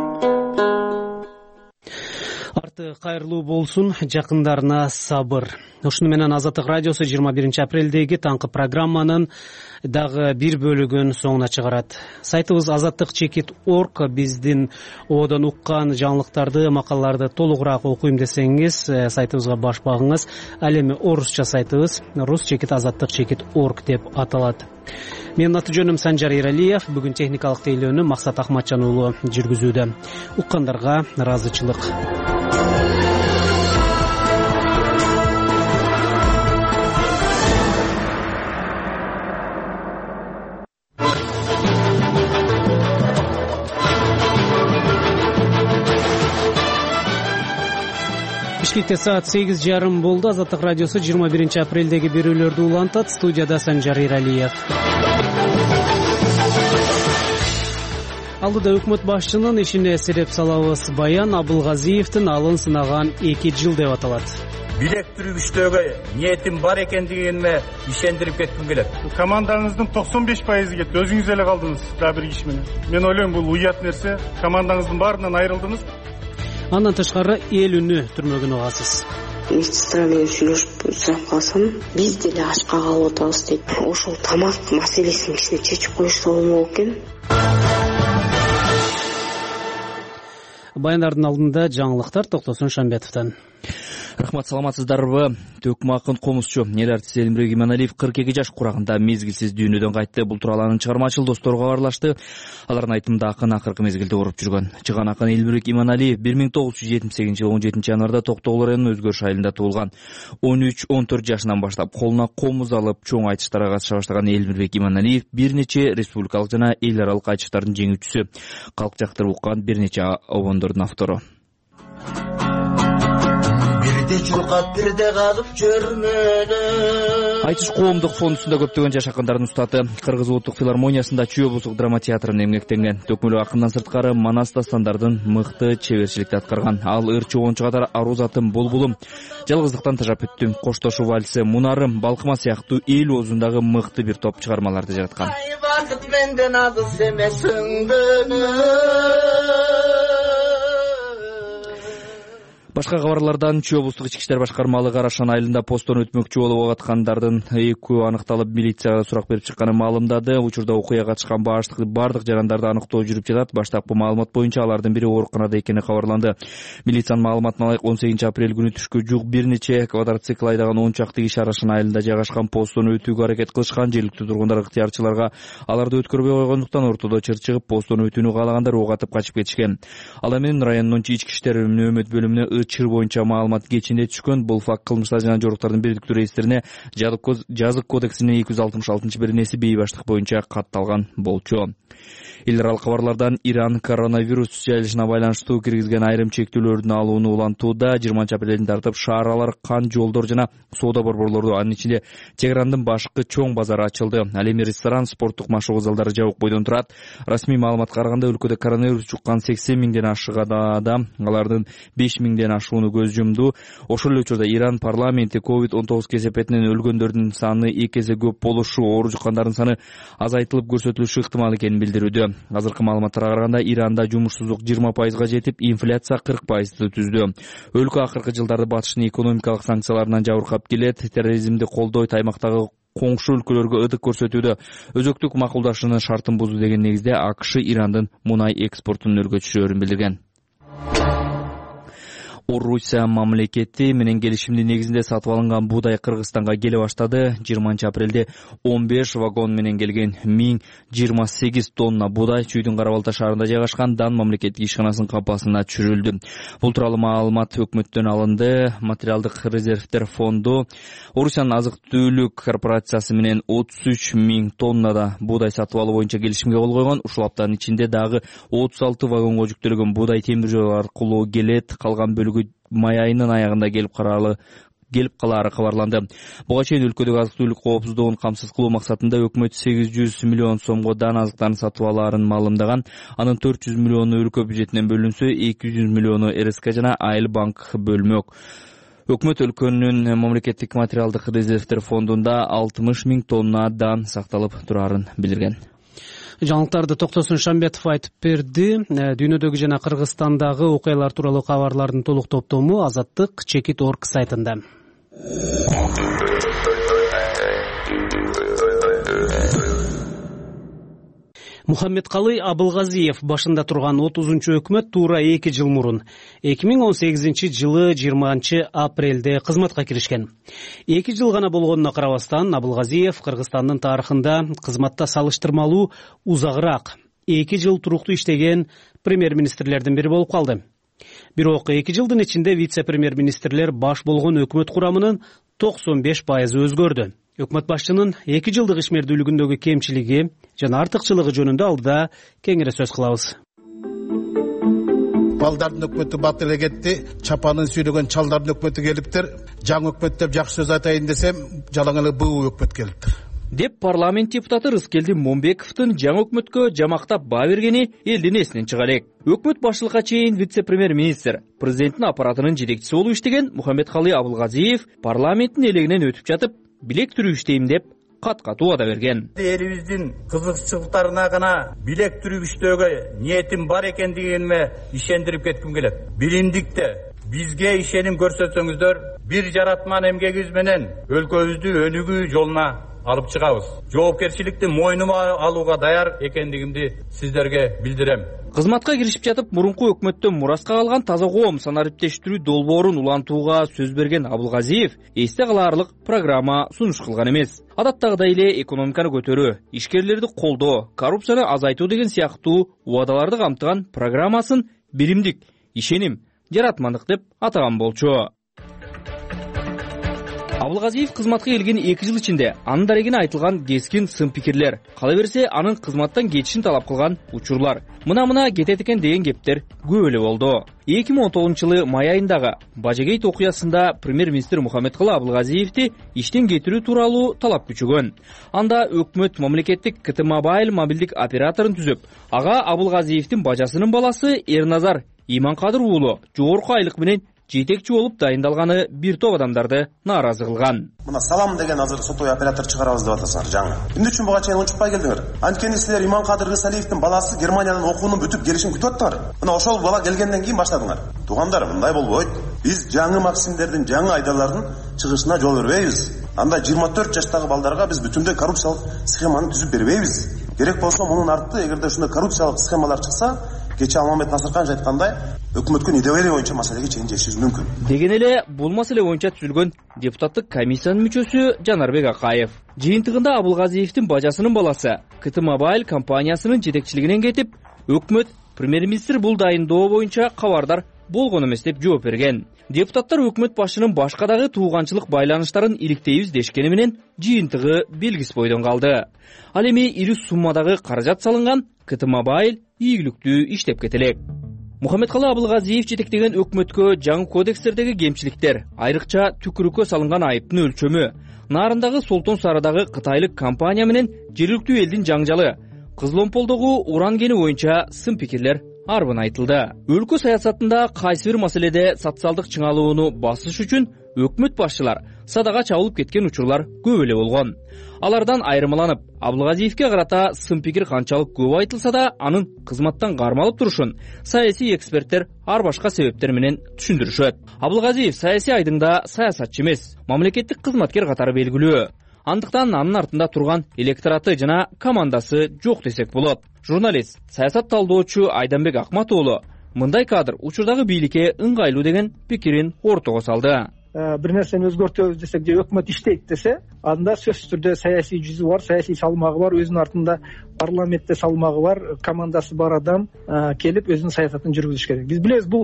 Арты кайырлуу болсун, жакындарына сабыр. ушуну менен Азаттык радиосу жыйырма биринчи апрелдеги таңкы программанын дагы бир бөлүгүн соңуна чыгарат. Сайтыбыз азаттык чекит точка орг. Биздин одон уккан жаңылыктарды, макалаларды толугураак окуйм десеңиз, сайтыбызга баш багыңыз. Ал эми орусча сайтыбыз рус чекит азаттык чекит точка орг деп аталат. Менин аты жөнүм Санжар Эралиев. Бүгүн техникалык тейлөөнү Максат Ахматжан уулу жүргүзүүдө. Уккандарга ыраазычылык. Бишкекте саат сегиз жарым болду. Азаттык радиосу жыйырма биринчи апрелдеги берүүлөрдү улантат. Студияда Санжар Эралиев. Алдыда өкмөт башчынын ишине эсереп салабыз. Баян Абылгазиевдин алын сынаган эки жыл деп аталат. Билек түрүгүчтөгө ниетим бар экендигине ишендирип кетким келет. Командаңыздын токсон беш пайызы кетти. Өзүңүз эле калдыңыз дагы бир киши менен. Мен ойлойм бул уят нерсе. Командаңыздын баарынан айрылдыңыз. Андан тышкары эл үнү түрмөгүн угасыз. Медсестра менен сүйлөшүп сурап калсам, биз деле ачка калып атабыз дейт. Ошол тамак маселесин кичине чечип коюшса болмок экен. Баяндардын алдында жаңылыктар Токтосун Шамбетовдон. Рахмат, саламатсыздарбы? Төкмө акын комузчу эл артисти Элимбек Иманалиев кырк эки жаш курагында мезгилсиз дүйнөдөн кайтты. Бул тууралуу анын чыгармачыл достору кабарлашты. Алардын айтымында акын акыркы мезгилде ооруп жүргөн. Чыган акын Элимбек Иманалиев бир миң тогуз жүз жетимиш сегизинчи жылы он жетинчи январда Токтогул районунун Өзгөрүш айылында туулган. он үч он төрт жашынан баштап колуна комуз алып чоң айтыштарга катыша баштаган Элимбек Иманалиев бир нече республикалык жана эл аралык айтыштардын жеңүүчүсү, калк жактырып уккан бир нече обондордун автору. Айтыш коомдук фондусунда көптөгөн жаш акындардын устаты. Кыргыз улуттук филармониясында Чүй облустук драма театрында эмгектенген. Төкмөлүү акындан сырткары Манас дастандардын мыкты чеберчиликти аткарган. Ал ыр чогончу катар Арузатым Болбулум, Жалгыздыктан тажап өттүм, Коштошуу вальси, Мунарым, Балкыма сыяктуу эл оозундагы мыкты бир топ чыгармаларды жараткан. Менден азыс эмес Башка кабарлардан Чүй облустук ички иштер башкармалыгы Карашан айылында посттон өтмөкчү болуп аткандардын экөө аныкталып милицияга сурак берип чыкканын маалымдады. Учурда окуяга катышкан баардык жарандарды аныктоо жүрүп жатат. Баштапкы маалымат боюнча алардын бири ооруканада экени кабарланды. Милициянын маалыматына ылайык он сегизинчи апрель күнү түшкө жук бир нече квадроцикл айдаган он чакты киши Карашан айылында жайгашкан посттон өтүүгө аракет кылышкан. Жергиликтүү тургундар ыктыярчыларга аларды өткөрбөй койгондуктан ортодо чыр чыгып постон өтүүнү каалагандар ок атып качып кетишкен. Ал эми райондун ички иштер нөөмөт бөлүмүнө чыр боюнча маалымат кечинде түшкөн. Бул факт кылмыштар жана жоруктардын бирдиктүү реестрине жазык кодексинин эки жүз алтымыш алтынчы беренеси бейбаштык боюнча катталган болчу. Эл аралык кабарлардан Иран коронавирус жайылышына байланыштуу киргизген айрым чектөөлөрдүн алууну улантууда. жыйырманчы апрелден тартып шааралар, кан жолдор жана соода борборлорду, анын ичинде Тегерандын башкы чоң базары ачылды. Ал эми ресторан, спорттук машыгуу залдары жабык бойдон турат. Расмий маалыматка караганда өлкөдө коронавирус жуккан сексен миңден ашыгада да, алардын беш миңден ашууну көз жумду. Ошол эле учурда Иран парламенти ковид он тогуз кесепетинен өлгөндөрдүн саны эки эсе көп болушу, оору жуккандардын саны азайтылып көрсөтүлүшү ыктымал экенин билдирүүдө. Азыркы маалыматтарга караганда Иранда жумушсуздук жыйырма пайызга жетип, инфляция кырк пайызды түздү. Өлкө акыркы жылдары батыштын экономикалык санкцияларынан жабыркап келет. Терроризмди колдойт, аймактагы коңшу өлкөлөргө ыдык көрсөтүүдө өзөктүк макулдашуунун шартын бузду деген негизде АКШ Ирандын мунай экспортунун өргөтүшөрүн билдирген. Орусия мамлекети менен келишимдин негизинде сатып алынган буудай Кыргызстанга келе баштады. жыйырманчы апрелде он беш вагон менен келген миң жыйырма сегиз тонна буудай Чүйдүн Кара-Балта шаарында жайгашкан Дан мамлекеттик ишканасынын капасына чүрүлдү. Бул тууралуу маалымат өкмөттөн алынды. Материалдык резервдер фонду Орусиянын азык-түлүк корпорациясы менен отуз үч миң тоннада буудай сатып алуу боюнча келишимге кол койгон. Ушул аптанын ичинде дагы отуз алты вагонго жүктөлгөн буудай темир жол аркылуу келет. Калган бөлүгү май айынын аягында келип каралы келип калаары кабарланды. Буга чейин өлкөдөгү азык-түлүк коопсуздугун камсыз кылуу максатында өкмөт сегиз жүз миллион сомго дан азыктарын сатып алаарын маалымдаган. Анын төрт жүз миллиону өлкө бюджетинен бөлүнсө, эки жүз миллиону эр эс ка жана Айыл банк бөлмөк. Өкмөт өлкөнүн мамлекеттик материалдык резервдер фондунда алтымыш миң тонна дан сакталып турарын билдирген. Жаңылыктарды Токтосун Шамбетов айтып берди. Дүйнөдөгү жана Кыргызстандагы окуялар тууралуу кабарлардын толук топтому азаттык чекит точка орг сайтында. Мухаммедкалый Абылгазиев башында турган отузунчу өкмөт туура эки жыл мурун эки миң он сегизинчи жылы жыйырманчы апрелде кызматка киришкен. Эки жыл гана болгонуна карабастан Абылгазиев Кыргызстандын тарыхында кызматта салыштырмалуу узагыраак эки жыл туруктуу иштеген премьер-министрлердин бири болуп калды. Бирок эки жылдын ичинде вице-премьер-министрлер баш болгон өкмөт курамынын токсон беш пайызы өзгөрдү. Өкмөт башчынын эки жылдык ишмердүүлүгүндөгү кемчилиги жана артыкчылыгы жөнүндө алдыда кеңири сөз кылабыз. Балдардын өкмөтү бат эле кетти, чапанын сүйрөгөн чалдардын өкмөтү келиптир. Жаңы өкмөт деп жакшы сөз айтайын десем, жалаң эле буу өкмөт келиптир. Деп парламент депутаты Рыскелди Момбековдун жаңы өкмөткө жамактап баа бергени элдин эсинен чыга элек. Өкмөт башчылыкка чейин вице-премьер-министр, президенттин аппаратынын жетекчиси болуп иштеген Мухаммедкалый Абылгазиев парламенттин элегинен өтүп жатып, билек түрүп иштейм деп кат-кат убада берген. Элибиздин кызыкчылыктарына гана билек түрүп иштөөгө ниетим бар экендигиме ишендирип кетким келет. Билимдикте бизге ишеним көрсөтсөңүздөр, бир жаратман эмгегибиз менен өлкөбүздү өнүгүү жолуна алып чыгабыз. Жоопкерчиликти мойнума алууга даяр экендигимди сиздерге билдирем. Кызматка киришип жатып, мурунку өкмөттөн мураска калган таза коом санариптештирүү долбоорун улантууга сөз берген Абылгазиев эсте калаарлык программа сунуш кылган эмес. Адаттагыдай эле экономиканы көтөрүү, ишкерлерди колдоо, коррупцияны азайтуу деген сыяктуу убадаларды камтыган программасын биримдик, ишеним, жаратмандык деп атаган болчу. Абылгазиев кызматка келген эки жыл ичинде анын дарегине айтылган кескин сын пикирлер, кала берсе анын кызматтан кетишин талап кылган учурлар, мына-мына кетет экен деген кептер көп эле болду. эки миң он тогузунчу жылы май айындагы Бажагейт окуясында премьер-министр Мухаммедкалый Абылгазиевди иштен кетирүү тууралуу талап күчөгөн. Анда өкмөт мамлекеттик КТ Мобайл мобилдик операторун түзүп, ага Абылгазиевдин бажасынын баласы Эрназар Иманкадыр уулу жогорку айлык менен жетекчи болуп дайындалганы бир топ адамдарды нааразы кылган. Мына салам деген азыр сотовый оператор чыгарабыз деп атасыңар жаңы. Эмне үчүн буга чейин унчукпай келдиңер? Анткени силер Иманкадыр Рысалиевдин баласы Германиянын окуунун бүтүп келишин күтүп аттыңар. Мына ошол бала келгенден кийин баштадыңар. Туугандар, мындай болбойт. Биз жаңы максимдердин, жаңы айдалардын чыгышына жол бербейбиз. Анда жыйырма төрт жаштагы балдарга биз бүтүндөй коррупциялык схеманы түзүп бербейбиз. Керек болсо мунун арты эгерде ушундай коррупциялык схемалар чыкса, кече Алмамет Насырканович айткандай, өкмөткө идеология боюнча маселеге чейин жешишибиз мүмкүн. Деген эле бул маселе боюнча түзүлгөн депутаттык комиссиянын мүчөсү Жанарбек Акаев жыйынтыгында Абылгазиевдин бажасынын баласы КТ Мобайл компаниясынын жетекчилигинен кетип, өкмөт премьер-министр бул дайындоо боюнча кабардар болгон эмес деп жооп берген. Депутаттар өкмөт башчынын башка дагы тууганчылык байланыштарын иликтейбиз дешкени менен жыйынтыгы белгисиз бойдон калды. Ал эми ири суммадагы каражат салынган КТ Мобайл ийгиликтүү иштеп кетелек. Мухаммедкалый Абылгазиев жетектеген өкмөткө жаңы кодекстердеги кемчиликтер, айрыкча түкүрүккө салынган айыптын өлчөмү, нарындагы Солтон Сарыдагы кытайлык компания менен жергиликтүү элдин жаңжалы, Кызыломполдогу уран кени боюнча сын пикирлер арбын айтылды. Өлкө саясатында кайсы бир маселеде социалдык чыңалууну басыш үчүн өкмөт башчылар садага чабылып кеткен учурлар көп эле болгон. Алардан айырмаланып, Абылгазиевке карата сын пикир канчалык көп айтылса да, анын кызматтан кармалып турушун саясий эксперттер ар башка себептер менен түшүндүрүшөт. Абылгазиев саясий айдыңда саясатчы эмес, мамлекеттик кызматкер катары белгилүү. Андыктан анын артында турган электораты жана командасы жок десек болот. Журналист, саясат талдоочу Айданбек Акматуулу мындай кадр учурдагы бийликке ыңгайлуу деген пикирин ортого салды. Бир нерсени өзгөртөбүз десек же өкмөт иштейт десе, анда сөзсүз түрдө саясий жүзү бар, саясий салмагы бар, өзүнүн артында парламентте салмагы бар, командасы бар адам келип өзүнүн саясатын жүргүзүш керек. Биз билебиз, бул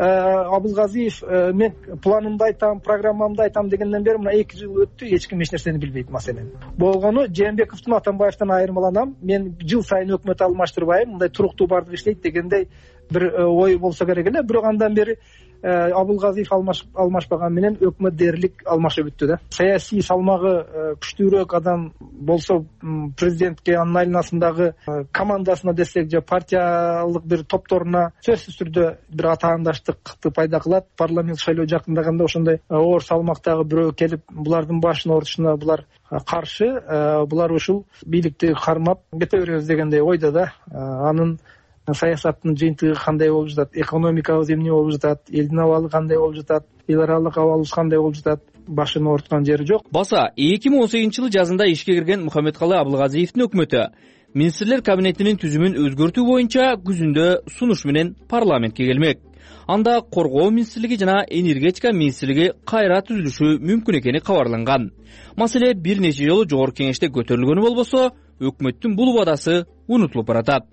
Абылгазиев мен планымды айтам, программамды айтам дегенден бери мына эки жыл өттү, эч ким эч нерсени билбейт маселени. Болгону Жээнбековдун, Атамбаевден айырмаланам. Мен жыл сайын өкмөт алмаштырбайм, мындай туруктуу бардык иштейт дегендей бир ой болсо керек эле. Бирок андан бери Абылгазиев алмашпаган менен өкмөт дээрлик алмашып бүттү да. Саясий салмагы күчтүүрөөк адам болсо президентке, анын айланасындагы командасына десек же партиялык бир топторуна сөзсүз түрдө бир атаандаштыкты пайда кылат. Парламент шайлоо жакындаганда ошондой оор салмактагы бирөө келип булардын башын ордушуна булар каршы, булар ушул бийликти кармап кете беребиз дегендей ойдо да. Анын саясаттын жыйынтыгы кандай болуп жатат, экономикабыз эмне болуп жатат, элдин абалы кандай болуп жатат, эл аралык абалыбыз кандай болуп жатат. башын ооруткан жери жок. Баса эки миң он сегизинчи жылы жазында ишке кирген Мухаммедкалый Абылгазиевдин өкмөтү министрлер кабинетинин түзүмүн өзгөртүү боюнча күзүндө сунуш менен парламентке келмек. Анда коргоо министрлиги жана энергетика министрлиги кайра түзүлүшү мүмкүн экени кабарланган. Маселе бир нече жолу жогорку кеңеште көтөрүлгөнү болбосо, өкмөттүн бул убадасы унутулуп баратат.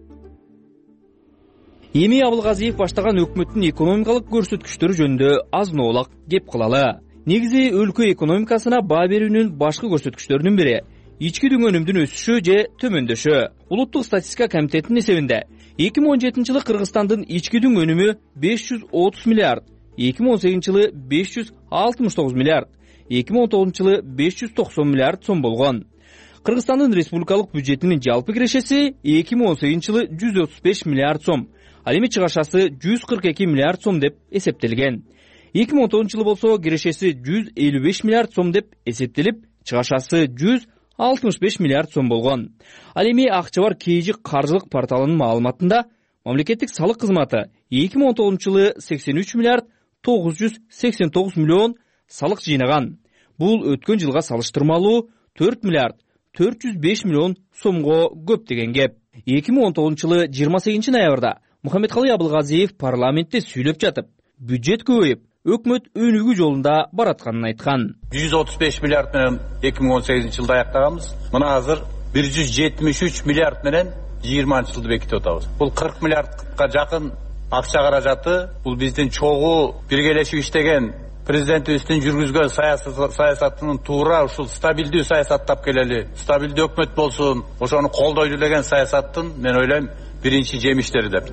Эми Абылгазиев баштаган өкмөттүн экономикалык көрсөткүчтөрү жөнүндө аз ноолак кеп кылалы. Негизи өлкө экономикасына баа берүүнүн башкы көрсөткүчтөрүнүн бири ички дүң өнүмдүн өсүшү же төмөндөшү. Улуттук статистика комитетинин эсебинде эки миң он жетинчи жылы Кыргызстандын ички дүң өнүмү беш жүз отуз миллиард, эки миң он сегизинчи жылы беш жүз алтымыш тогуз миллиард, эки миң он тогузунчу жылы беш жүз токсон миллиард сом болгон. Кыргызстандын республикалык бюджетинин жалпы кирешеси эки миң он сегизинчи жылы жүз отуз беш миллиард сом, ал эми чыгашасы жүз кырк эки миллиард сом деп эсептелген. эки миң он тогузунчу жылы болсо кирешеси жүз элүү беш миллиард сом деп эсептелип, чыгашасы жүз алтымыш беш миллиард сом болгон. Ал эми акча бар Кейжи каржылык порталынын маалыматында мамлекеттик салык кызматы эки миң он тогузунчу жылы сексен үч миллиард тогуз жүз сексен тогуз миллион салык жыйнаган. Бул өткөн жылга салыштырмалуу төрт миллиард төрт жүз беш миллион сомго көп деген кеп. эки миң он тогузунчу жылы жыйырма сегизинчи ноябрда Мухаммедкалый Абылгазиев парламентте сүйлөп жатып, бюджет көбөйүп, өкмөт өнүгүү жолунда баратканын айткан. жүз отуз беш миллиард менен эки миң он сегизинчи жылда аяктаганбыз. Мына азыр бир жүз жетимиш үч миллиард менен жыйырманчы жылды бекитип атабыз. Бул кырк миллиардка жакын акча каражаты. Бул биздин чогуу биргелешип иштеген президентибиздин жүргүзгөн саясатынын туура ушул стабилдүү саясаттап келели. Стабилдүү өкмөт болсун, ошону колдойлу деген саясаттын мен ойлойм биринчи жемиштери деп.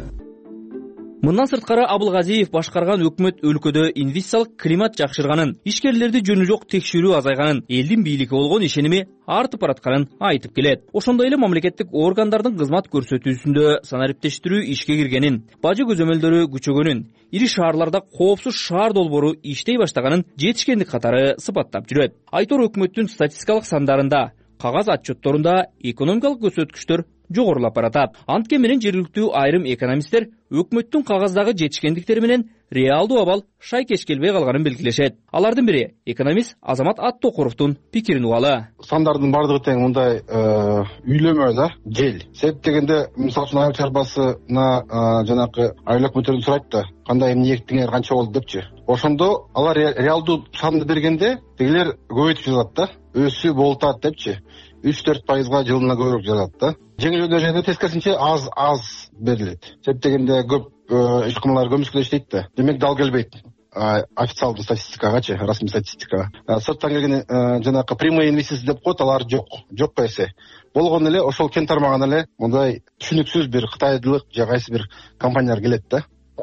Мындан сырткары Абылгазиев башкарган өкмөт өлкөдө инвестициялык климат жакшырганын, ишкерлерди жөнү жок текшерүү азайганын, элдин бийликке болгон ишеними артып баратканын айтып келет. Ошондой эле мамлекеттик органдардын кызмат көрсөтүүсүндө санариптештирүү ишке киргенин, бажы көзөмөлдөрү күчөгөнүн, ири шаарларда коопсуз шаар долбоору иштей баштаганын жетишкендик катары сыпаттап жүрөт. Айтор өкмөттүн статистикалык сандарында, кагаз отчетторунда экономикалык көрсөткүчтөр жогорулап баратат. Анткен менен жергиликтүү айрым экономисттер өкмөттүн кагаздагы жетишкендиктери менен реалдуу абал шайкеш келбей калганын белгилешет. Алардын бири экономист Азамат Аттокуровдун пикирин угалы. Сандардын бардыгы тең мындай үйлөмө да, жел. Себеп дегенде, мисалы үчүн айыл чарбасына жанакы айыл өкмөттөрдөн сурайт да, кандай эмнектиңер канча болду депчи. Ошондо алар реалдуу санды бергенде, дегилер көбөйтүп жазат да, өсүү болтат депчи. үч төрт пайызга жылына көбүрөөк жазат да. Жеңил өнөр тескерисинче аз аз берилет. Себеп дегенде көп ишканалар көмүскүдө иштейт да. Демек дал келбейт официалдуу статистикагачы, расмий статистикага. Сырттан келген жанакы прямой инвестиция деп коет, алар жок. Жок эсе. Болгон эле ошол кен тармагына эле мындай түшүнүксүз бир кытайлык же кайсы бир компаниялар келет да.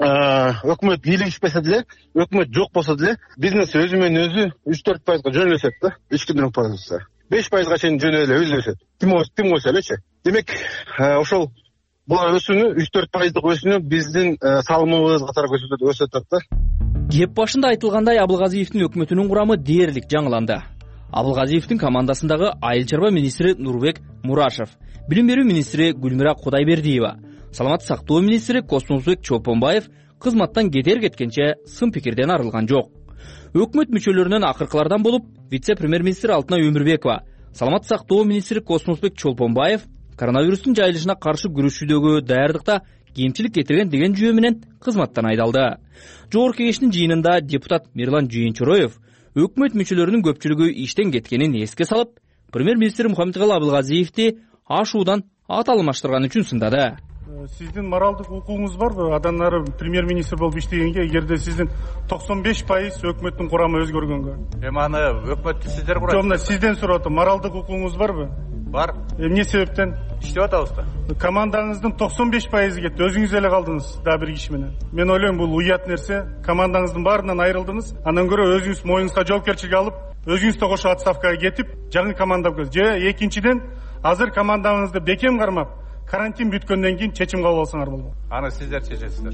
Өкмөт бийлигишпесе деле, өкмөт жок болсо деле, бизнес өзү менен өзү үч төрт пайызга жөнөшөт да. Ички дүң пайызы. беш пайызга чейин жөнө эле өзү өсөт. Тим өсө элечи. Демек, ошол булар өсүүнү үч төрт пайыздык өсүүнү биздин салымыбыз катары өсөт да. Кеп башында айтылгандай, Абылгазиевдин өкмөтүнүн курамы дээрлик жаңыланды. Абылгазиевдин командасындагы айыл чарба министри Нурбек Мурашев, билим берүү министри Гүлмира Кудайбердиева, саламаттык сактоо министри Космосбек Чолпонбаев кызматтан кетер кеткенче сын пикирден арылган жок. Өкмөт мүчөлөрүнөн акыркылардан болуп, вице-премьер-министр Алтынай Өмүрбекова, саламаттык сактоо министри Космосбек Чолпонбаев коронавирустун жайылышына каршы күрөшүүдөгү даярдыкта кемчилик кетирген деген жүйө менен кызматтан айдалды. Жогорку кеңештин жыйынында депутат Мирлан Жыйынчороев өкмөт мүчөлөрүнүн көпчүлүгү иштен кеткенин эске салып, премьер-министр Мухаммедкалый Абылгазиевди ашуудан ат алмаштырган үчүн сындады. Сиздин моралдык укугуңуз барбы? Адан ары премьер-министр болуп иштегенге, эгерде сиздин токсон беш пайыз өкмөттүн курамы өзгөргөнгө. Эми аны өкмөттү сиздер курат. Жок, сизден сурап атам. Моралдык укугуңуз барбы? Бар. Эмне себептен? Иштеп атабыз да. Командаңыздын токсон беш пайызы кетти. Өзүңүз эле калдыңыз да бир киши менен. Мен ойлойм, бул уят нерсе. Командаңыздын баарынан айрылдыңыз. Андан көрө өзүңүз моюңузга жоопкерчилик алып, өзүңүз да кошо отставкага кетип, жаңы команда курасыз. Же экинчиден, азыр командаңызды бекем кармап, карантин бүткөндөн кийин чечим кабыл алсаңар болот. Аны сиздер чечесиздер.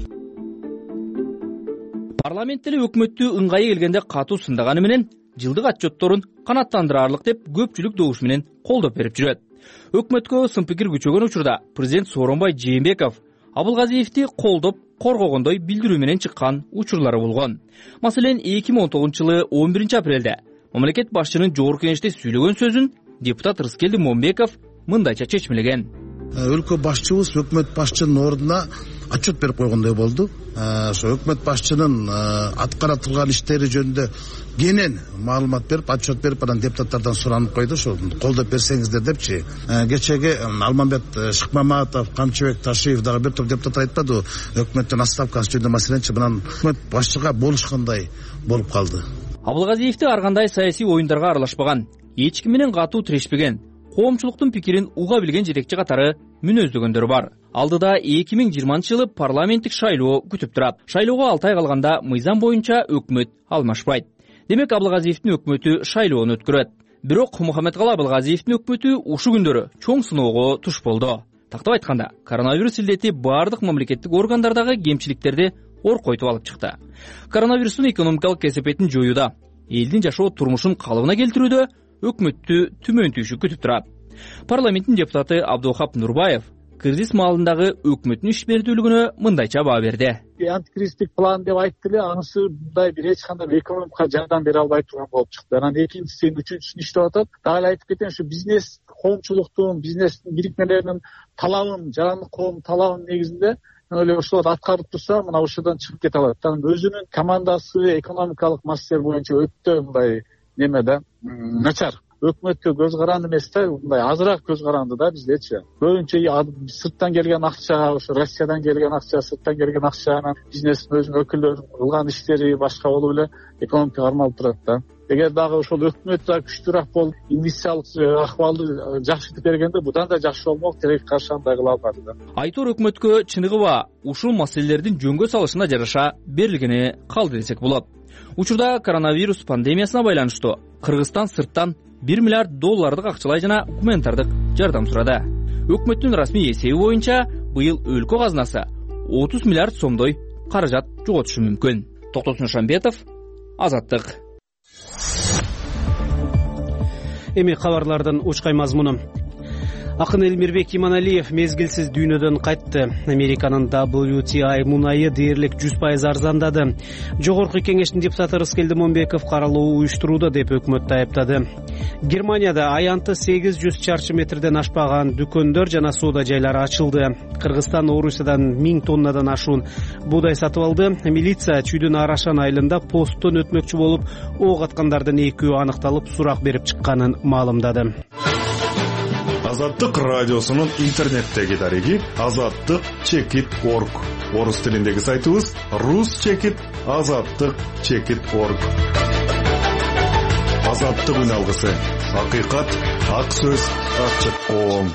Парламент эле өкмөттү ыңгайы келгенде катуу сындаганы менен жылдык отчетторун канааттандырарлык деп көпчүлүк добуш менен колдоп берип жүрөт. Өкмөткө сын пикир күчөгөн учурда президент Сооронбай Жээнбеков Абылгазиевди колдоп, коргогондой билдирүү менен чыккан учурлары болгон. Маселен, эки миң он тогузунчу жылы он биринчи апрелде мамлекет башчынын жогорку кеңеште сөйлөгөн сөзүн депутат Рыскелди Момбеков мындайча чечмелеген. Өлкө башчыбыз өкмөт башчынын ордуна отчет берип койгондой болду. Ошо өкмөт башчынын аткара турган иштери жөнүндө кенен маалымат берип, отчет берип, анан депутаттардан суранып койду, ошо колдоп берсеңиздер депчи. Кечеги Алмамбет Шыкмаматов, Камчыбек Ташиев дагы бир топ депутаттар айтпады, өкмөттүн отставкасы жөнүндө маселенчи мынан өкмөт башчыга болушкандай болуп калды. Абылгазиевди ар кандай саясий оюндарга аралашпаган, эч ким менен катуу тирешпеген, коомчулуктун пикирин уга билген жетекчи катары мүнөздөгөндөр бар. Алдыда эки миң жыйырманчы жылы парламенттик шайлоо күтүп турат. Шайлоого алты ай калганда мыйзам боюнча өкмөт алмашпайт. Демек Абылгазиевдин өкмөтү шайлоону өткөрөт. Бирок Мухаммедкалы Абылгазиевдин өкмөтү ушу күндөрү чоң сыноого туш болду. Тактап айтканда, коронавирус илдети бардык мамлекеттик органдардагы кемчиликтерди оркойтуп алып чыкты. Коронавирустун экономикалык кесепетин жоюуда, элдин жашоо турмушун калыбына келтирүүдө өкмөттү түмөн түйүшү күтүп турат. Парламенттин депутаты Абдухап Нурбаев кризис маалындагы өкмөттүн ишмердүүлүгүнө мындайча баа берди. Антикризистик план деп айтты эле, анысы мындай бир эч кандай экономикага жардам бере албай турган болуп чыкты. Анан экинчиси, үчүнчүсүн иштеп атат. Дагы айтып кетейин, ушу бизнес, коомчулуктун, бизнестин бирикмелеринин талабын, жарандык коомдун талабынын негизинде эле ошолор аткарып турса, мына ошодон чыгып кете алат. Анан өзүнүн командасы экономикалык маселелер боюнча өтө мындай неме да, начар. Өкмөткө көз каранды эмес да, мындай азыраак көз каранды да биздечи. Көбүнчө сырттан келген акча, ошо Россиядан келген акча, сырттан келген акча, анан бизнестин өзүнүн өкүлдөрүнүн кылган иштери башка болуп эле экономикага кармалып турат да. Эгер дагы ошол өкмөт да күчтүүрөөк болуп, инвестициялык акыбалды жакшыртып бергенде, будан да жакшы болмок, тилекке каршы андай кыла албады да. Айтор өкмөткө чыныгыба ушул маселелердин жөнгө салышына жараша берилгени калды десек болот. Учурда коронавирус пандемиясына байланыштуу Кыргызстан сырттан бир миллиард доллардык акчалай жана гуманитардык жардам сурады. Өкмөттүн расмий эсеби боюнча быйыл өлкө казынасы отуз миллиард сомдой каражат жоготушу мүмкүн. Токтосун Шамбетов, Азаттык. Эми кабарлардын учкай мазмуну. Акын Элмирбек Иманалиев мезгилсиз дүйнөдөн кайтты. Американын дабл ю ти ай мунайы дээрлик жүз пайыз арзандады. Жогорку кеңештин депутаты Рыскелди Момбеков каралуу уюштурууда деп өкмөттү айыптады. Германияда аянты сегиз жүз чарчы метрден ашпаган дүкөндөр жана соода жайлары ачылды. Кыргызстан Орусиядан миң тоннадан ашуун буудай сатып алды. Милиция чүйдүн Арашан айылында посттон өтмөкчү болуп, ок аткандардын экөө аныкталып, сурак берип чыкканын маалымдады. Азаттык радиосунун интернеттеги дареги азаттык чекит точка орг. Орус тилиндеги сайтыбыз рус чекит азаттык чекит точка орг. Азаттык үн алгысы. Акыйкат, ак сөз, ачык коом.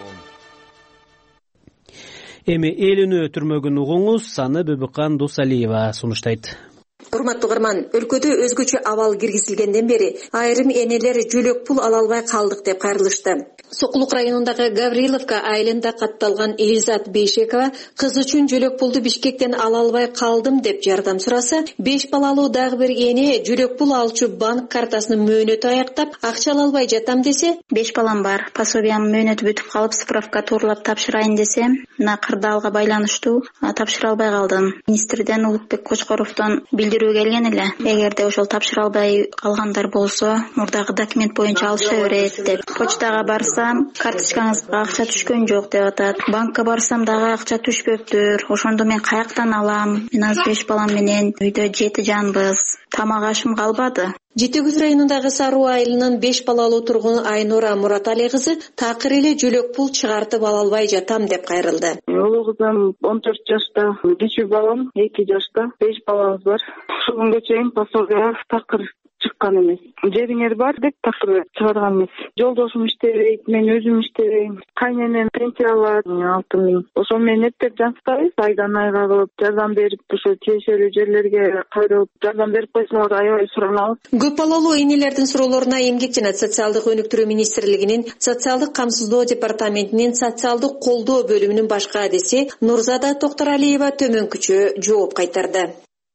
Эми эл үнү түрмөгүн угуңуз, Саны Бөбүкан Досалиева сунуштайт. Урматтуу угарман, өлкөдө өзгөчө абал киргизилгенден бери айрым энелер жөлөк пул ала албай калдык деп кайрылышты. Сокулук районундагы Гавриловка айылында катталган Элизат Бейшекова кызы үчүн жөлөк пулду Бишкектен ала албай калдым деп жардам сураса, беш балалуу дагы бир эне жөлөк пул алчу банк картасынын мөөнөтү аяктап, акча ала албай жатам десе, беш балам бар, пособиям мөөнөтү бүтүп калып, справка тууралап тапшырайын десем, мына кырдаалга байланыштуу тапшыра албай калдым. Министрден Улукбек Кочкоровдон билдирүү келген эле. Эгерде ошол тапшыра албай калгандар болсо, мурдагы документ боюнча алыша берет деп. Почтага барсам, карточкаңызга акча түшкөн жок деп атат. Банкка барсам дагы акча түшпөптүр. Ошондо мен каяктан алам? Мен азыр беш балам менен үйдө жети жанбыз. Тамак ашым калбады. Жети Көз районундагы Саруу айылынын беш балалуу тургуну Айнура Муратали кызы такыр эле жөлөк пул чыгартып ала албай жатам деп кайрылды. Улуу кызым он төрт жашта, кичүү балам эки жашта, беш балабыз бар. Ушул күнгө чейин пособия такыр чыккан эмес. Жериңер бар деп такыр чыгарган эмес. Жолдошум иштебейт, мен өзүм иштебейм. Кайненем пенсия алат алты миң. Ошо менен эптеп жанстабыз, айдан айга кылып жардам берип, ошо тиешелүү жерлерге кайрылып жардам берип койсоңор аябай суранабыз. Көп балалуу энелердин суроолоруна Эмгек жана социалдык өнүктүрүү министрлигинин социалдык камсыздоо департаментинин социалдык колдоо бөлүмүнүн башкы адиси Нурзада Токторалиева төмөнкүчө жооп кайтарды.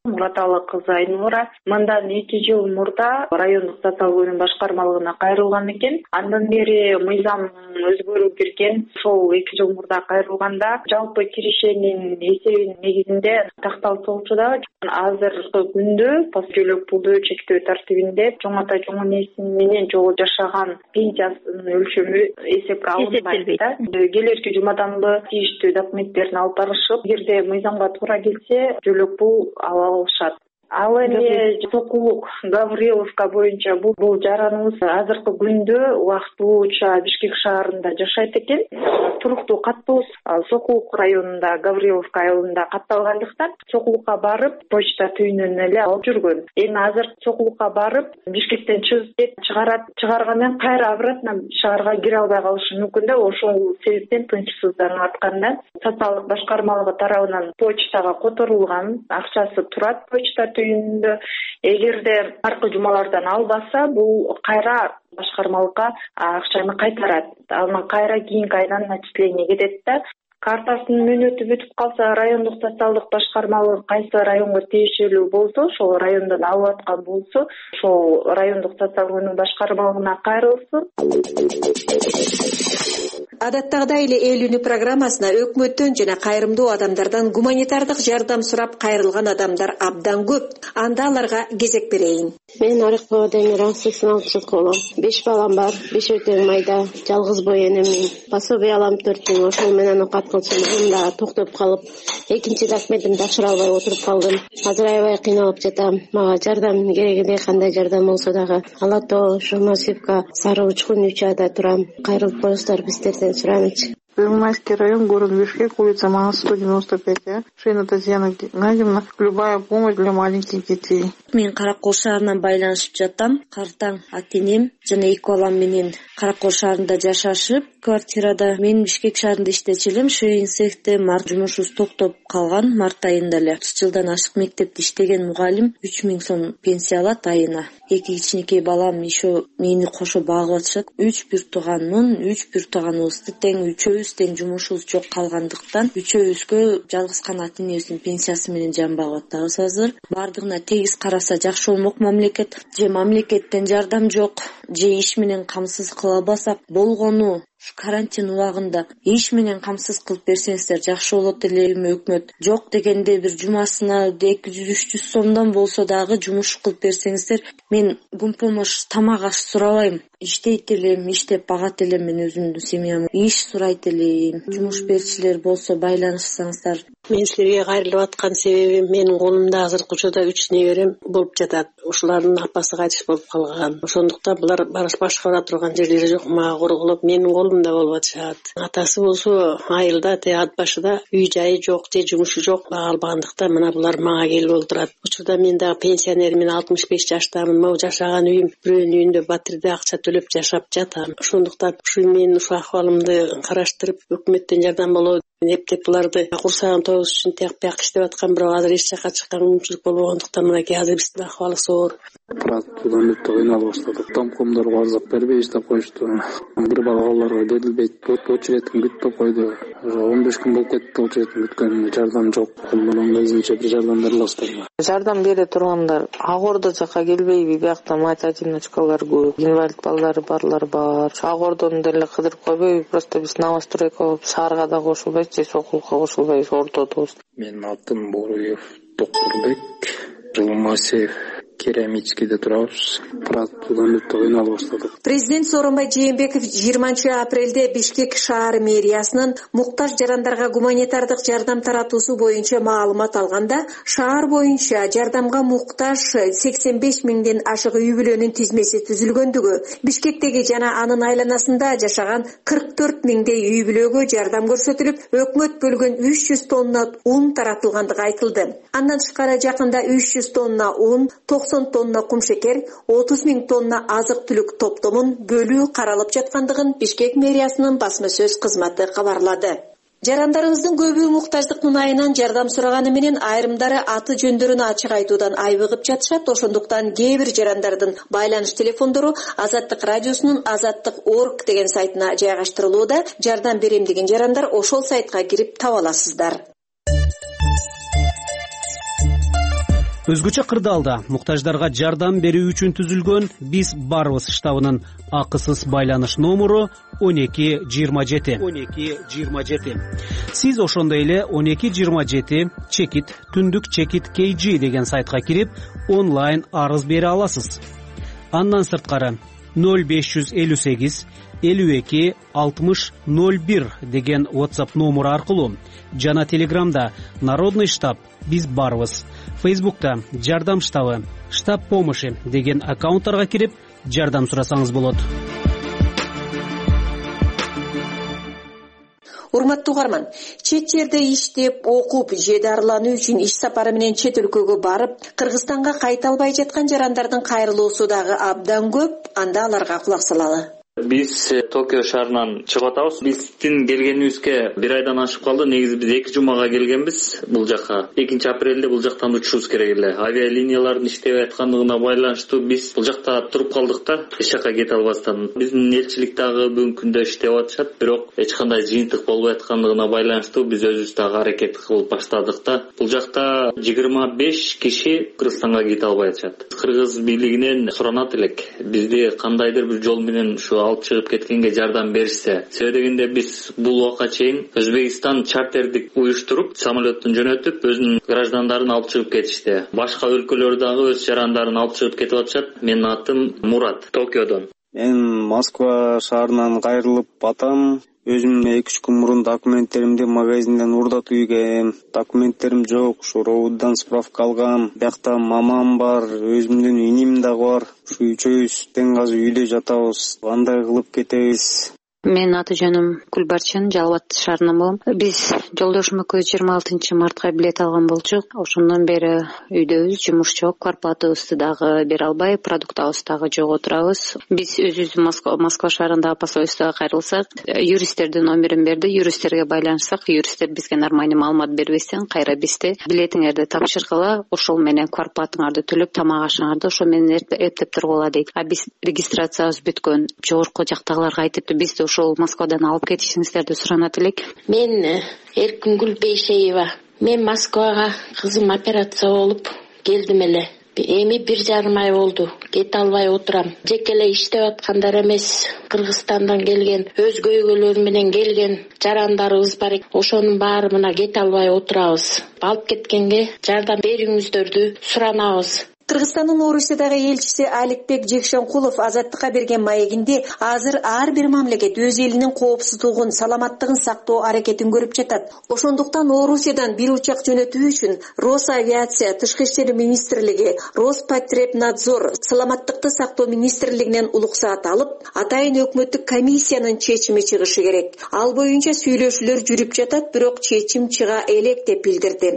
Мураталы кызы Айнура мындан эки жыл мурда райондук социалдык бөлүм башкармалыгына кайрылган экен. Андан бери мыйзам өзгөрүү кирген. Ошол эки жыл мурда кайрылганда жалпы киришенин эсебинин негизинде такталып чыгууда. Азыркы күндө жөлөк пулду чектөө тартибинде чоң ата чоң энесин менен жолу жашаган пенсиясынын өлчөмү эсепке алынбайт да. Келерки жумаданбы тийиштүү документтерин алып барышып, эгерде мыйзамга туура келсе, жөлөк пул ала алышат. Ал эми Сокулук Гавриловка боюнча бул бул жараныбыз азыркы күндө убактылууча Бишкек шаарында жашайт экен. Туруктуу катыбыз Сокулук районунда Гавриловка айылында катталгандыктан Сокулукка барып почта түйүнөн эле алып жүргөн. Эми азыр Сокулукка барып Бишкектен чыгып деп чыгарат, чыгаргандан кайра обратно шаарга кире албай калышы мүмкүн да. Ошол себептен тынчсызданып атканда социалдык башкармалыгы тарабынан почтага которулган, акчасы турат почта түйүнүндө. Эгерде аркы жумалардан албаса, бул кайра башкармалыкка акчаны кайтарат. Анан кайра кийинки айдан начисление кетет да. Картасынын мөөнөтү бүтүп калса, райондук социалдык башкармалыгы кайсы районго тиешелүү болсо, ошол райондон алып аткан болсо, ошол райондук социалдык бөлүм башкармалыгына кайрылсын. Адаттагыдай эле эл үнү программасына өкмөттөн жана кайрымдуу адамдардан гуманитардык жардам сурап кайрылган адамдар абдан көп. Анда аларга кезек берейин. Мен Арыкбова Демира, сексен алты жыл колом. беш балам бар, беш өтөң майда, жалгыз бой энемин. Пособие алам төрт миң, ошол менен окат кылсам, анда токтоп калып, экинчи документимди тапшыра албай отуруп калдым. Азыр аябай кыйналып жатам. Мага жардам кереги, кандай жардам болсо дагы. Ала Тоо, Шумасевка, Сары Учкун үч айда турам. Кайрылып коесуздар биздерден сураймынчы. Первомайский район, город Бишкек, улица Мана, сто девяносто пять. Шейна Татьяна Геннадьевна. Любая помощь для маленьких детей. Мен Каракол шаарынан байланышып жатам. Картаң ата-энем жана эки балам менен Каракол шаарында жашашып, квартирада. Мен Бишкек шаарында иштечү элем. Шейин цехте март жумушубуз токтоп калган, март айында эле. отуз жылдан ашык мектепте иштеген мугалим үч миң сом пенсия алат айына. Эки кичинекей балам еще мени кошо багып атышат. Үч бир тууганмын, үч бир тууганыбызды тең үчөөбүз тең жумушубуз жок калгандыктан үчөөбүзгө жалгыз гана ата-энесинин пенсиясы менен жан багып атабыз азыр. Бардыгына тегиз караса жакшы болмок мамлекет. Же мамлекеттен жардам жок, же иш менен камсыз кыла албасак болгону карантин убагында иш менен камсыз кылып берсеңиздер жакшы болот эле. Өкмөт жок дегенде бир жумасына эки жүз үч жүз сомдон болсо дагы жумуш кылып берсеңиздер. Мен гумпомощь тамак аш сурабайм. Иштейт элем, иштеп багат элем мен өзүмдүн семьямды. Иш сурайт элем. Жумуш берчилер болсо байланышсаңыздар. Мен силерге кайрылып аткан себебим, менин колумда азыркы учурда үч неберем болуп жатат. Ошолардын апасы кайтыш болуп калган. Ошондуктан булар башка бара турган жерлери жок, мага корголуп менин колумда болуп атышат. Атасы болсо айылда, те ат башыда үй жайы жок, же жумушу жок, бага албагандыктан мына булар мага келип олтурат. Учурда мен дагы пенсионермин, алтымыш беш жаштамын. Могу жашаган үйүм бирөөнүн үйүндө батирде акча төлөп жашап жатам. Ошондуктан ушу менин ушул акыбалымды караштырып, өкмөттөн жардам болобу эптеп буларды курсагын тоюш үчүн тияк бияк иштеп аткан, бирок азыр эч жака чыкканга мүмкүнчүлүк болбогондуктан мынакей азыр биздин акыбалыбыз оор. Пратуудан өтө кыйналып баштадык. Домкомдорго арызап бербей иштеп коюшту. Бир балаларга берилбейт. Очередин күтүп койду. он беш күн болуп кетти очередин күткөнүнө. Жардам жок. Мындан өзүнчө бир жардам берилсиздер. Жардам бере тургандар Агордо жака келбейби? Биякта мать-одиночкалар көп, инвалид балдары барлар бар. Агордону деле кыдырып койбойбу? Просто биз новостройка болуп шаарга да кошулбайбыз, же Сокулукка кошулбайбыз, ортодобуз. Менин атым Боруев Токурбек, Жылмасев, Керамическийде турабыз. Пратуудан өтө кыйналып баштадык. Президент Сооронбай Жээнбеков жыйырманчы апрелде Бишкек шаар мэриясынын муктаж жарандарга гуманитардык жардам таратуусу боюнча маалымат алганда, шаар боюнча жардамга муктаж сексен беш миңден ашык үй бүлөнүн тизмеси түзүлгөндүгү, Бишкектеги жана анын айланасында жашаган кырк төрт миңдей үй бүлөгө жардам көрсөтүлүп, өкмөт бөлгөн үч жүз тонна ун таратылгандыгы айтылды. Андан тышкары жакында үч жүз тонна ун, токсон тонна кумшекер, отуз миң тонна азык-түлүк топтомун бөлүү каралып жаткандыгын Бишкек мэриясынын басма сөз кызматы кабарлады. Жарандарыбыздын көбү муктаждыктын айынан жардам сураганы менен айрымдары аты жөндөрүн ачык айтуудан айбыгып жатышат. Ошондуктан кээ бир жарандардын байланыш телефондору Азаттык радиосунун азаттык точка орг деген сайтына жайгаштырылууда. Жардам берем деген жарандар ошол сайтка кирип таба аласыздар. Өзгөчө кырдаалда муктаждарга жардам берүү үчүн түзүлгөн Биз барбыз штабынын акысыз байланыш номуру он эки жыйырма жети он эки жыйырма жети. Сиз ошондой эле он эки жыйырма жети чекит түндүк чекит кей жи деген сайтка кирип онлайн арыз бере аласыз. Андан сырткары ноль беш жүз элүү сегиз элүү эки алтымыш ноль бир деген WhatsApp номуру аркылуу жана Телеграмда Народный штаб Биз барбыз, Фейсбукта Жардам штабы, штаб помощи деген аккаунттарга кирип жардам сурасаңыз болот. Урматтуу угарман, чет жерде иштеп, окуп же дарылануу үчүн иш сапары менен чет өлкөгө барып, Кыргызстанга кайта албай жаткан жарандардын кайрылуусу дагы абдан көп, анда аларга кулак салалы. Биз Токио шаарынан чыгып атабыз. Биздин келгенибизге бир айдан ашып калды. Негизи биз эки жумага келгенбиз бул жакка. экинчи апрелде бул жактан учушубуз керек эле. Авиалиниялардын иштебей аткандыгына байланыштуу биз бул жакта туруп калдык да, эч жакка кете албастан. Биздин элчилик дагы бүгүнкү күндө иштеп атышат, бирок эч кандай жыйынтык болбой аткандыгына байланыштуу биз өзүбүз дагы аракет кылып баштадык да. Бул жакта жыйырма беш киши Кыргызстанга кете албай атышат. Кыргыз бийлигинен суранат элек, бизди кандайдыр бир жол менен ушу алып чыгып кеткенге жардам беришсе. Себеби дегенде биз бул убакка чейин Өзбекстан чартердик уюштуруп, самолеттон жөнөтүп, өзүнүн граждандарын алып чыгып кетишти. Башка өлкөлөр дагы өз жарандарын алып чыгып кетип атышат. Менин атым Мурат, Токиодон. Мен Москва шаарынан кайрылып атам. Өзүм эки үч күн мурун документтеримди магазинден уурдатып үйгөм. Документтерим жок, ушу ровддан справка алгам. Биякта мамам бар, өзүмдүн иним дагы бар. Ушу үчөөбүз тең азыр үйдө жатабыз. Андай кылып кетебиз. Мен аты жөнүм Гүлбарчын, Жалал Абад шаарынан болом. Биз жолдошум экөөбүз жыйырма алтынчы мартка билет алган болчук. Ошондон бери үйдөбүз, жумуш жок, квартплатабызды дагы бере албай, продуктабыз дагы жок отурабыз. Биз өзүбүз Москва, Москва шаарындагы посольствого кайрылсак, юристтердин номерин берди, юристтерге байланышсак, юристтер бизге нормальный маалымат бербестен кайра бизди билетиңерди тапшыргыла, ошол менен квартплатыңарды төлөп, тамак ашыңарды ошо менен эптеп тургула дейт. А биз регистрациябыз бүткөн. Жогорку жактагыларга айтыптыр, бизди ошол Москвадан алып кетишиңиздерди суранат элек. Мен Эркингүл Бейшеева. Мен Москвага кызым операция болуп келдим эле. Эми бир жарым ай болду. Кете албай отурам. Жеке эле иштеп аткандар эмес, Кыргызстандан келген, өзгө өйгөлөр менен келген жарандарыбыз бар. Ошонун баары мына кете албай отурабыз. Алып кеткенге жардам берүүңүздөрдү суранабыз. Кыргызстандын Орусиядагы элчиси Аликбек Жекшенкулов Азаттыкка берген маегинде азыр ар бир мамлекет өз элинин коопсуздугун, саламаттыгын сактоо аракетин көрүп жатат. Ошондуктан Орусиядан бир учак жөнөтүү үчүн Росавиация, Тышкы иштер министрлиги, Роспотребнадзор, Саламаттыкты сактоо министрлигинен уруксаат алып, атайын өкмөттүк комиссиянын чечими чыгышы керек. Ал боюнча сүйлөшүүлөр жүрүп жатат, бирок чечим чыга элек деп билдирди.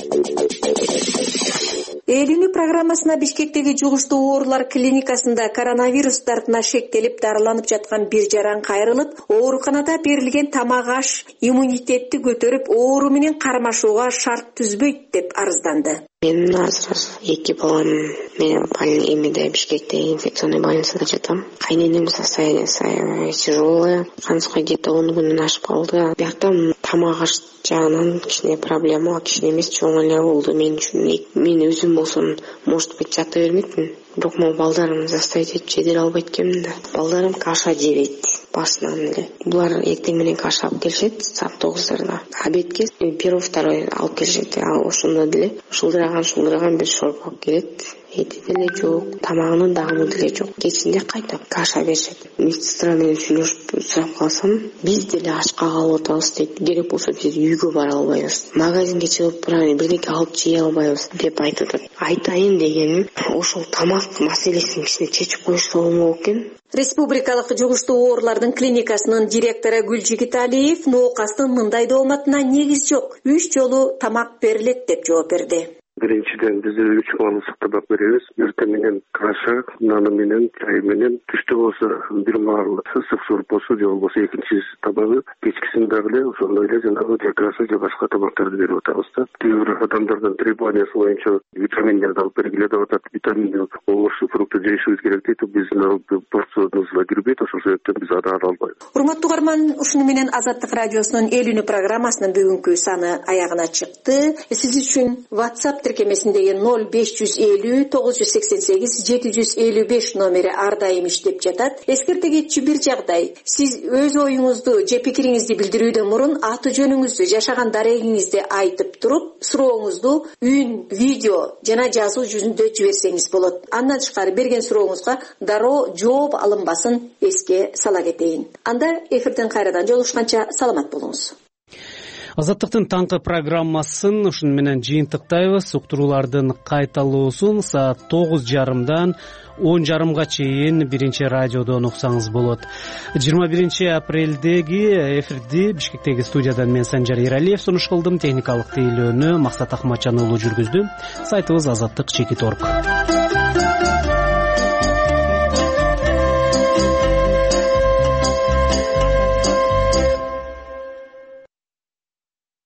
Элүүнү программасына Бишкектеги жугуштуу оорулар клиникасында коронавирус дартына шектелип дарыланып жаткан бир жаран кайрылып, ооруканада берилген тамак аш иммунитетти көтөрүп, оору менен кармашууга шарт түзбөйт деп арызданды. Мен азыр эки балам менен эмеде Бишкектеги инфекционный больницада жатам. Кайненем состояние тяжелое, канча где-то он күнүн ашып калды. Биякта тамак аш жагынан кичине проблема, кичине эмес чоң эле болду мен үчүн. Мен өзүм болсом, может быть, жата бермекмин. Бирок могу балдарымды заставить этип жедире албайт экенмин да. Балдарым каша жебейт башынан эле. Булар эртең менен каша алып келишет саат тогуздарда. Обедке первый, второй алып келишет. Ал ошондо деле шылдыраган шылдыраган бир шорп алып келет. Эти деле жок, тамагынын дагымы деле жок. Кечинде кайта каша беришет. Медсестра менен сүйлөшүп сурап калсам, биз деле ачка калып атабыз дейт. Керек болсо биз үйгө бара албайбыз. Магазинге чыгып барам, бирдеке алып жей албайбыз деп айтып атат. Айтайын дегеним, ошол тамак маселесин кичине чечип коюшса болмок экен. Республикалык жугуштуу оорулардын клиникасынын директору Гүлжигиталиев ноокастын мындай дооматына негиз жок. Үч жолу тамак берилет деп жооп берди. Биринчиден биз үч маңызды табак беребиз. Эртең менен каша, наны менен, чай менен, түштө болсо бир маал ысык сорпосу же болбосо экинчи табагы, кечкисин дагы эле ошондой эле жанагы же каша же башка табактарды берип атабыз да. Кээ бир адамдардын требованиясы боюнча витаминдерди алып бергиле деп атат. Витаминди овощ, фрукты жешибиз керек дейт. Биздин порциябызга кирбейт, ошол себептен биз ада ала албайбыз. Урматтуу угарман, ушуну менен Азаттык радиосунун Элүүнү программасынын бүгүнкү саны аягына чыкты. Сиз үчүн WhatsApp тиркемесиндеги ноль беш жүз элүү тогуз жүз сексен сегиз жети жүз элүү беш номери ар дайым иштеп жатат. Эскерте кетчү бир жагдай: сиз өз оюңузду же пикириңизди билдирүүдөн мурун аты жөнүңүздү, жашаган дарегиңизди айтып туруп, сурооңузду үн, видео жана жазуу жүзүндө жиберсеңиз болот. Андан тышкары берген сурооңузга дароо жооп алынбасын эске сала кетейин. Анда эфирден кайрадан жолугушканча саламат болуңуз. Азаттыктын таңкы программасын ушуну менен жыйынтыктайбыз. Уктуруулардын кайталуусун саат тогуз жарымдан он жарымга чейин биринчи радиодон уксаңыз болот. жыйырма биринчи апрелдеги эфирди Бишкектеги студиядан мен Санжар Эралиев сунуш кылдым. Техникалык тейлөөнү Максат Акматжан уулу жүргүздү. Сайтыбыз азаттык чекит точка орг.